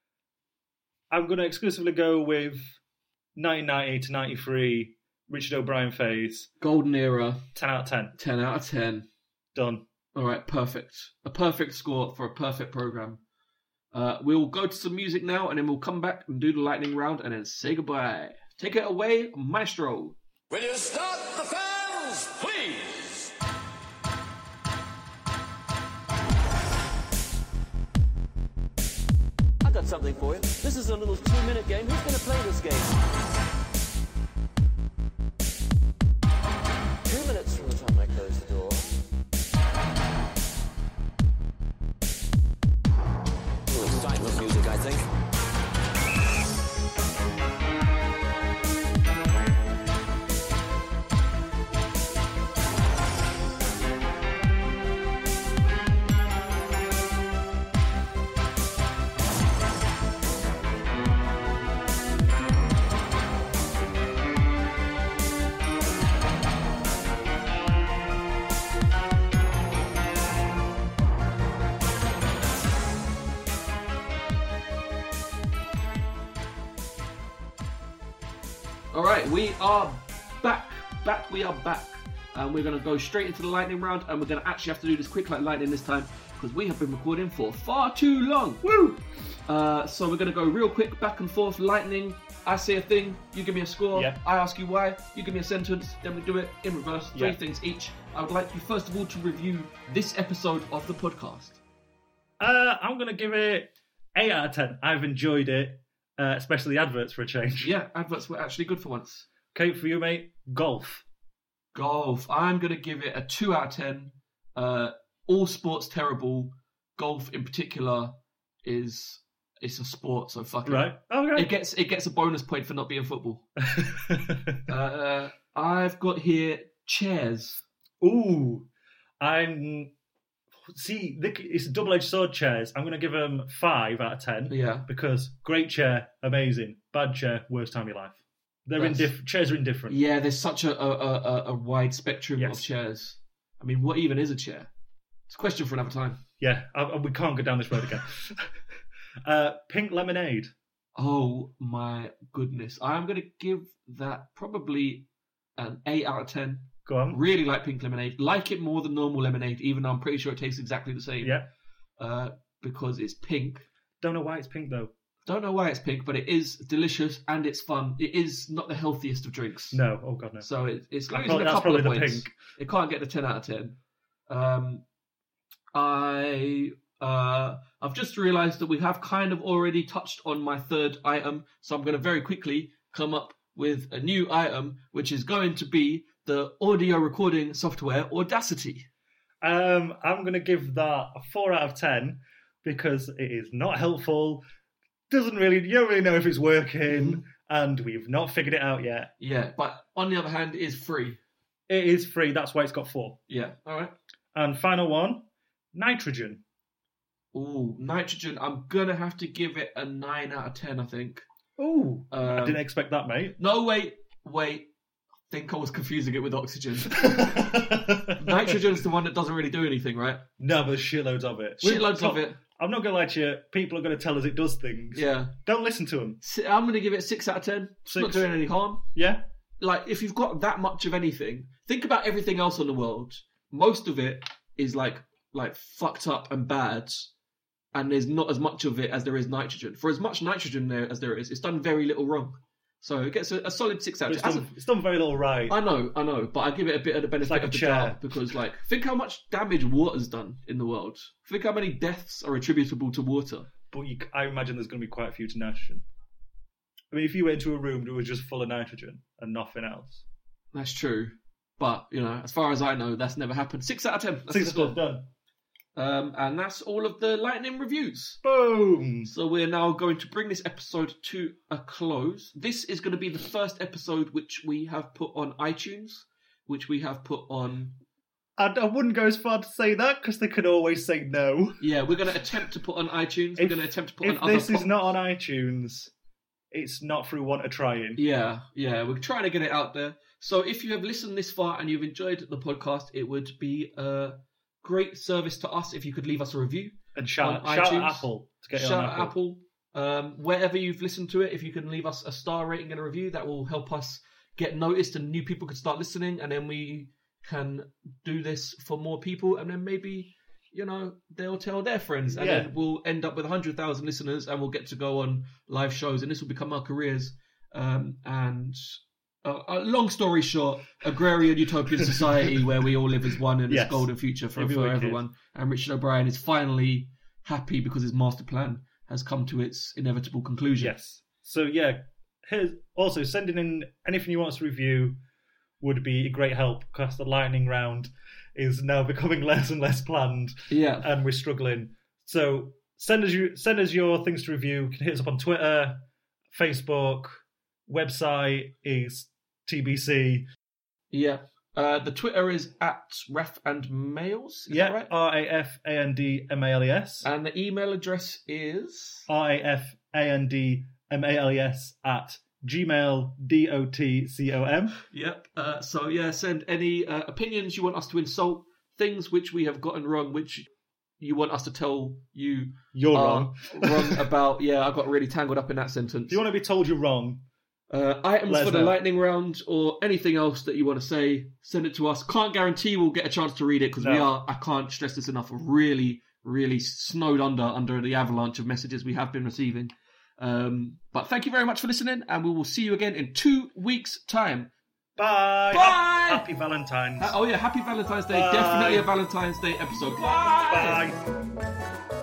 B: I'm going to exclusively go with nineteen ninety to ninety-three Richard O'Brien phase,
A: Golden era,
B: ten out of ten.
A: ten out of ten.
B: Done.
A: All right, perfect. A perfect score for a perfect program. Uh, we'll go to some music now, and then we'll come back and do the lightning round, and then say goodbye. Take it away, Maestro.
F: Will you start the fans, please?
E: I got something for you. This is a little two-minute game. Who's going to play this game? Two minutes from the time I close the door. Ooh, excitement music, I think.
A: All right, we are back. Back, we are back. And we're going to go straight into the lightning round, and we're going to actually have to do this quick like lightning this time because we have been recording for far too long. Woo! Uh, so we're going to go real quick, back and forth, lightning. I say a thing, you give me a score.
B: Yeah.
A: I ask you why, you give me a sentence, then we do it in reverse, three
B: Yeah.
A: things each. I would like you first of all to review this episode of the podcast.
B: Uh, I'm going to give it eight out of ten. I've enjoyed it, uh, especially the adverts for a change.
A: Yeah, adverts were actually good for once.
B: Okay, for you, mate, golf.
A: Golf. I'm going to give it a two out of ten. Uh, all sports terrible. Golf in particular is it's a sport, so fuck it.
B: Right? Okay.
A: It gets it gets a bonus point for not being football. uh, I've got here chairs.
B: Ooh, I'm. See, it's a double-edged sword chairs. I'm going to give them five out of ten.
A: Yeah.
B: Because great chair, amazing. Bad chair, worst time of your life. They're
A: That's-
B: indifferent. Chairs are indifferent.
A: Yeah, there's such a a, a, a wide spectrum
B: Yes.
A: of chairs. I mean, what even is a chair? It's a question for another time.
B: Yeah, I, I- we can't go down this road again. uh, pink lemonade.
A: Oh my goodness. I'm going to give that probably an eight out of ten.
B: Go on.
A: Really like pink lemonade. Like it more than normal lemonade, even though I'm pretty sure it tastes exactly the same.
B: Yeah.
A: Uh, because it's pink.
B: Don't know why it's pink though.
A: Don't know why it's pink, but it is delicious and it's fun. It is not the healthiest of drinks.
B: No. Oh god, no.
A: So it, it's
B: I
A: losing
B: thought
A: a
B: that's
A: couple of
B: probably the
A: points.
B: pink.
A: It can't get the ten out of ten. Um, I uh, I've just realised that we have kind of already touched on my third item, so I'm going to very quickly come up with a new item, which is going to be the audio recording software Audacity.
B: Um, I'm going to give that a four out of ten because it is not helpful. Doesn't really, you don't really know if it's working,
A: Mm-hmm.
B: and we've not figured it out yet.
A: Yeah, but on the other hand, it is free.
B: It is free. That's why it's got four.
A: Yeah, all right.
B: And final one, nitrogen.
A: Ooh, nitrogen. I'm gonna have to give it a nine out of ten. I think.
B: Ooh, I
A: Um,
B: didn't expect that, mate.
A: No, wait, wait. I think I was confusing it with oxygen. Nitrogen's the one that doesn't really do anything, right?
B: No, but there's shitloads of it.
A: Shitloads
B: We've-
A: of it.
B: I'm not going to lie to you. People are going to tell us it does things.
A: Yeah.
B: Don't listen to them.
A: Si- I'm gonna give it six out of ten. It's not
B: Six.
A: doing any harm.
B: Yeah?
A: Like, if you've got that much of anything, think about everything else in the world. Most of it is like like fucked up and bad, and there's not as much of it as there is nitrogen. For as much nitrogen there as there is, it's done very little wrong. So it gets a, a solid six out
B: But
A: of
B: it's,
A: ten.
B: done, it's done very little right.
A: I know, I know, but I give it a bit of the benefit
B: like a
A: of the
B: chair.
A: doubt because, like, think how much damage water's done in the world. Think how many deaths are attributable to water.
B: But you, I imagine there's going to be quite a few to nitrogen. I mean, if you went into a room that was just full of nitrogen and nothing else.
A: That's true, but you know, as far as I know, that's never happened. Six out of ten. That's
B: Six
A: the score.
B: stuff done.
A: Um, and that's all of the lightning reviews.
B: Boom!
A: So we're now going to bring this episode to a close. This is going to be the first episode which we have put on iTunes, which we have put on.
B: I, I wouldn't go as far to say that because they could always say no.
A: Yeah, we're going to attempt to put on iTunes. We're
B: If-
A: going to attempt to put
B: If
A: on other.
B: this is
A: po-
B: not on iTunes, it's not through want of trying.
A: Yeah, yeah, we're trying to get it out there. So if you have listened this far and you've enjoyed the podcast, it would be a great service to us if you could leave us a review.
B: And shout,
A: On
B: shout at
A: iTunes.
B: Apple to get it
A: Shout
B: on
A: out
B: Apple.
A: Apple. Um, wherever you've listened to it, if you can leave us a star rating and a review, that will help us get noticed and new people could start listening, and then we can do this for more people, and then maybe, you know, they'll tell their friends, and
B: Yeah.
A: then we'll end up with one hundred thousand listeners, and we'll get to go on live shows, and this will become our careers. Um, and uh, uh, long story short, agrarian utopian society where we all live as one in
B: Yes.
A: this golden future for,
B: It'd be
A: for
B: wicked.
A: everyone. And Richard O'Brien is finally happy because his master plan has come to its inevitable conclusion.
B: Yes. So yeah, here's also sending in anything you want us to review would be a great help because the lightning round is now becoming less and less planned,
A: Yeah.
B: and we're struggling. So send us you send us your things to review. You can hit us up on Twitter, Facebook, website is T B C.
A: Yeah. Uh, the Twitter is at Raf and Mails. Is
B: Yeah,
A: that right?
B: R A F A N D M A L E S.
A: And the email address is.
B: R A F A N D M A L E S at gmail dot com.
A: Yep. Uh, so yeah, send any uh, opinions you want us to insult, things which we have gotten wrong, which you want us to tell you
B: You're
A: are
B: wrong.
A: wrong about. Yeah, I got really tangled up in that sentence.
B: If you want to be told you're wrong,
A: Uh, items
B: Let
A: for
B: us
A: the
B: know.
A: lightning round or anything else that you want to say, send it to us. Can't guarantee we'll get a chance to read it because we
B: No.
A: are, I can't stress this enough, really, really snowed under under the avalanche of messages we have been receiving. Um, but thank you very much for listening, and we will see you again in two weeks' time.
B: bye.
A: Bye.
B: Happy Valentine's.
A: Uh, oh yeah, happy Valentine's Day.
B: Bye.
A: Definitely a Valentine's Day episode. Bye.
B: Bye.